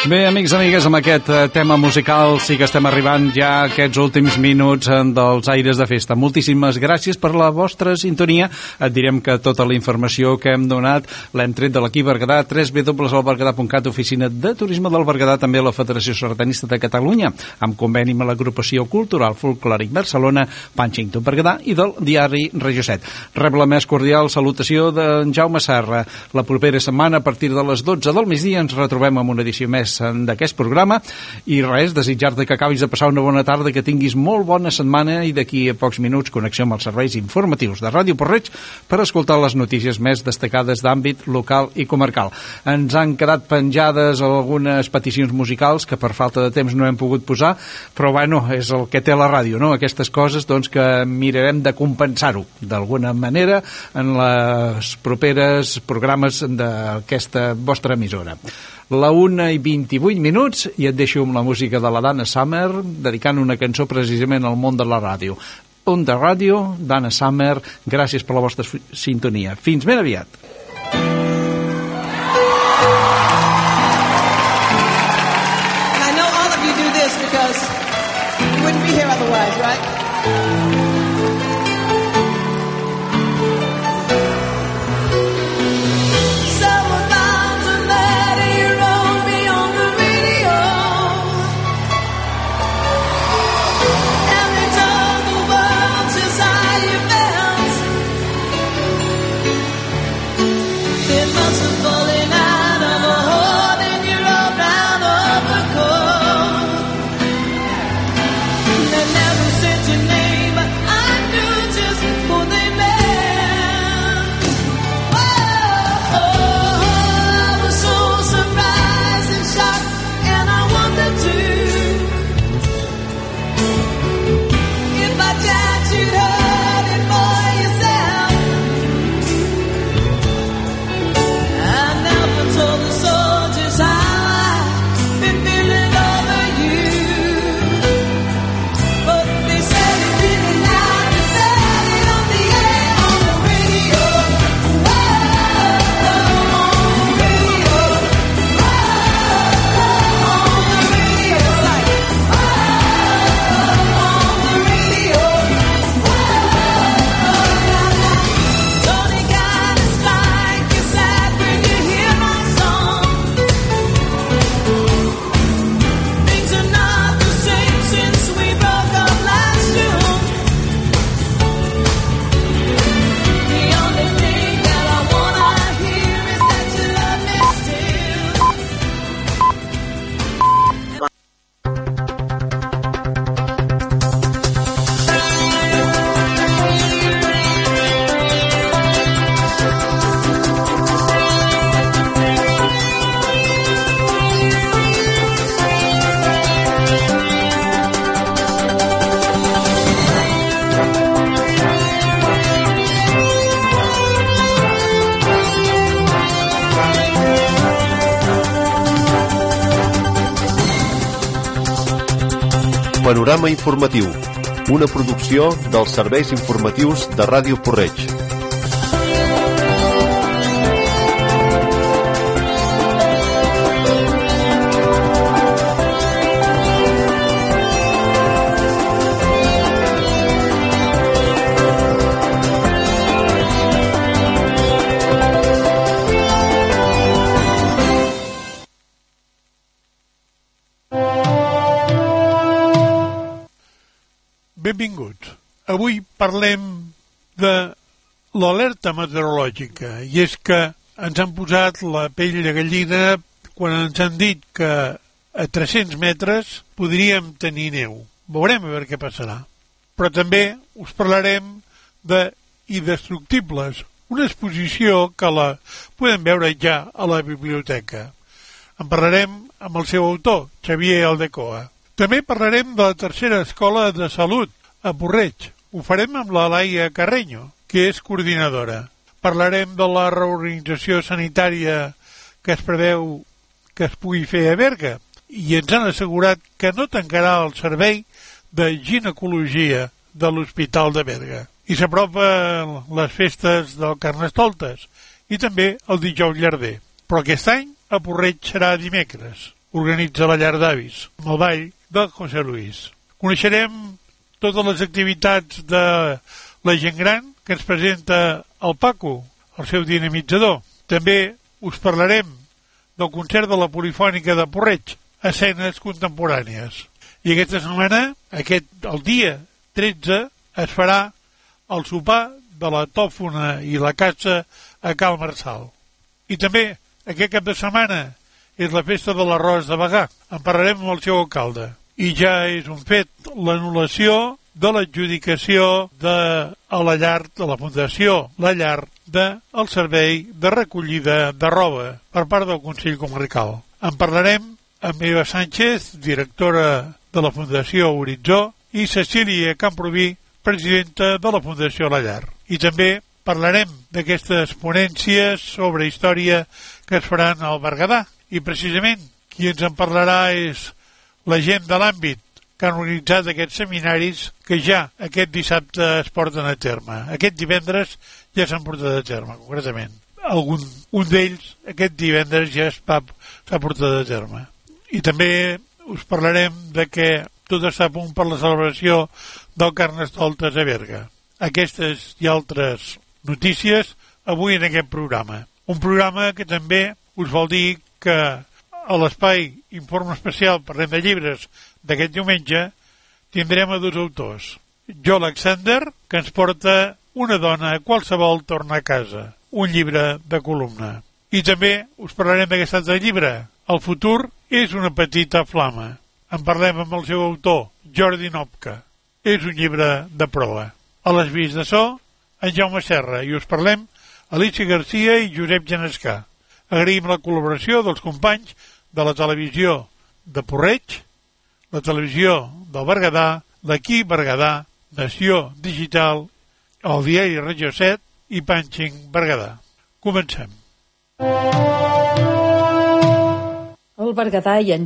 Bé, amics, amigues, amb aquest tema musical sí que estem arribant ja a aquests últims minuts dels Aires de Festa. Moltíssimes gràcies per la vostra sintonia. Et direm que tota la informació que hem donat l'hem tret de l'equip Berguedà, w w w punt el berguedà punt cat, oficina de turisme del Berguedà, també la Federació Sardanista de Catalunya, amb conveni amb l'agrupació cultural folclòric Barcelona, Punchington Berguedà i del diari Regió set. Rep la més cordial salutació d'en Jaume Serra. La propera setmana, a partir de les dotze del migdia, ens retrobem amb una edició més d'aquest programa i res, desitjar-te que acabis de passar una bona tarda, que tinguis molt bona setmana i d'aquí a pocs minuts connexió amb els serveis informatius de Ràdio Porreig per escoltar les notícies més destacades d'àmbit local i comarcal. Ens han quedat penjades algunes peticions musicals que per falta de temps no hem pogut posar, però bueno, és el que té la ràdio, no? Aquestes coses doncs que mirarem de compensar-ho d'alguna manera en les properes programes d'aquesta vostra emissora. La una i vint-i-vuit minuts i et deixo amb la música de la Dana Summer dedicant una cançó precisament al món de la ràdio. Onda Ràdio, Dana Summer, gràcies per la vostra sintonia. Fins ben aviat. I know all of you do this because you wouldn't be here otherwise, right? Panorama informatiu, una producció dels serveis informatius de Ràdio Porreig. Benvinguts. Avui parlem de l'alerta meteorològica i és que ens han posat la pell de gallina quan ens han dit que a tres-cents metres podríem tenir neu. Veurem a veure què passarà. Però també us parlarem de Indestructibles, una exposició que la podem veure ja a la biblioteca. En parlarem amb el seu autor, Xavier Aldecoa. També parlarem de la tercera escola de salut a Porreig. Ho farem amb la Laia Carreño, que és coordinadora. Parlarem de la reorganització sanitària que es preveu que es pugui fer a Berga i ens han assegurat que no tancarà el servei de ginecologia de l'Hospital de Berga. I s'apropen les festes del Carnestoltes i també el dijous llarder. Però aquest any a Porreig serà dimecres. organitza la llar d'avis, amb el ball de José Luis. Coneixerem totes les activitats de la gent gran que ens presenta el Paco, el seu dinamitzador. També us parlarem del concert de la Polifònica de Porreig, escenes contemporànies. I aquesta setmana, aquest, el dia tretze, es farà el sopar de la Tòfona i la Caça a Cal Marçal. I també, aquest cap de setmana, és la festa de l'arròs de Bagà. En parlarem amb el seu alcalde. I ja és un fet l'anul·lació de l'adjudicació de a la llar de la Fundació La Llar del servei de recollida de roba per part del Consell Comarcal. En parlarem amb Eva Sánchez, directora de la Fundació Horitzó, i Cecília Camproví, presidenta de la Fundació La Llar. I també parlarem d'aquestes ponències sobre història que es faran al Berguedà. I precisament qui ens en parlarà és la gent de l'àmbit que han organitzat aquests seminaris que ja aquest dissabte es porten a terme. Aquest divendres ja s'han portat a terme, concretament. Algun, un d'ells aquest divendres ja s'ha portat a terme. I també us parlarem de que tot està a punt per la celebració del Carnestoltes a Berga. Aquestes i altres notícies avui en aquest programa. Un programa que també us vol dir que a l'espai Informe Especial Parlem de Llibres d'aquest diumenge tindrem a dos autors. Jo Alexander, que ens porta Una dona a qualsevol torna a casa, un llibre de columna. I també us parlarem d'aquest altre llibre, El futur és una petita flama. En parlem amb el seu autor, Jordi Nopka. És un llibre de proa. A les vies de so, en Jaume Serra, i us parlem Alicia Garcia i Josep Genescà. Agraïm la col·laboració dels companys de la televisió de Porreig, la televisió del Berguedà, l'Equip Berguedà, Nació Digital, el diari Regió set i Punching Berguedà. Comencem. El Berguedà i en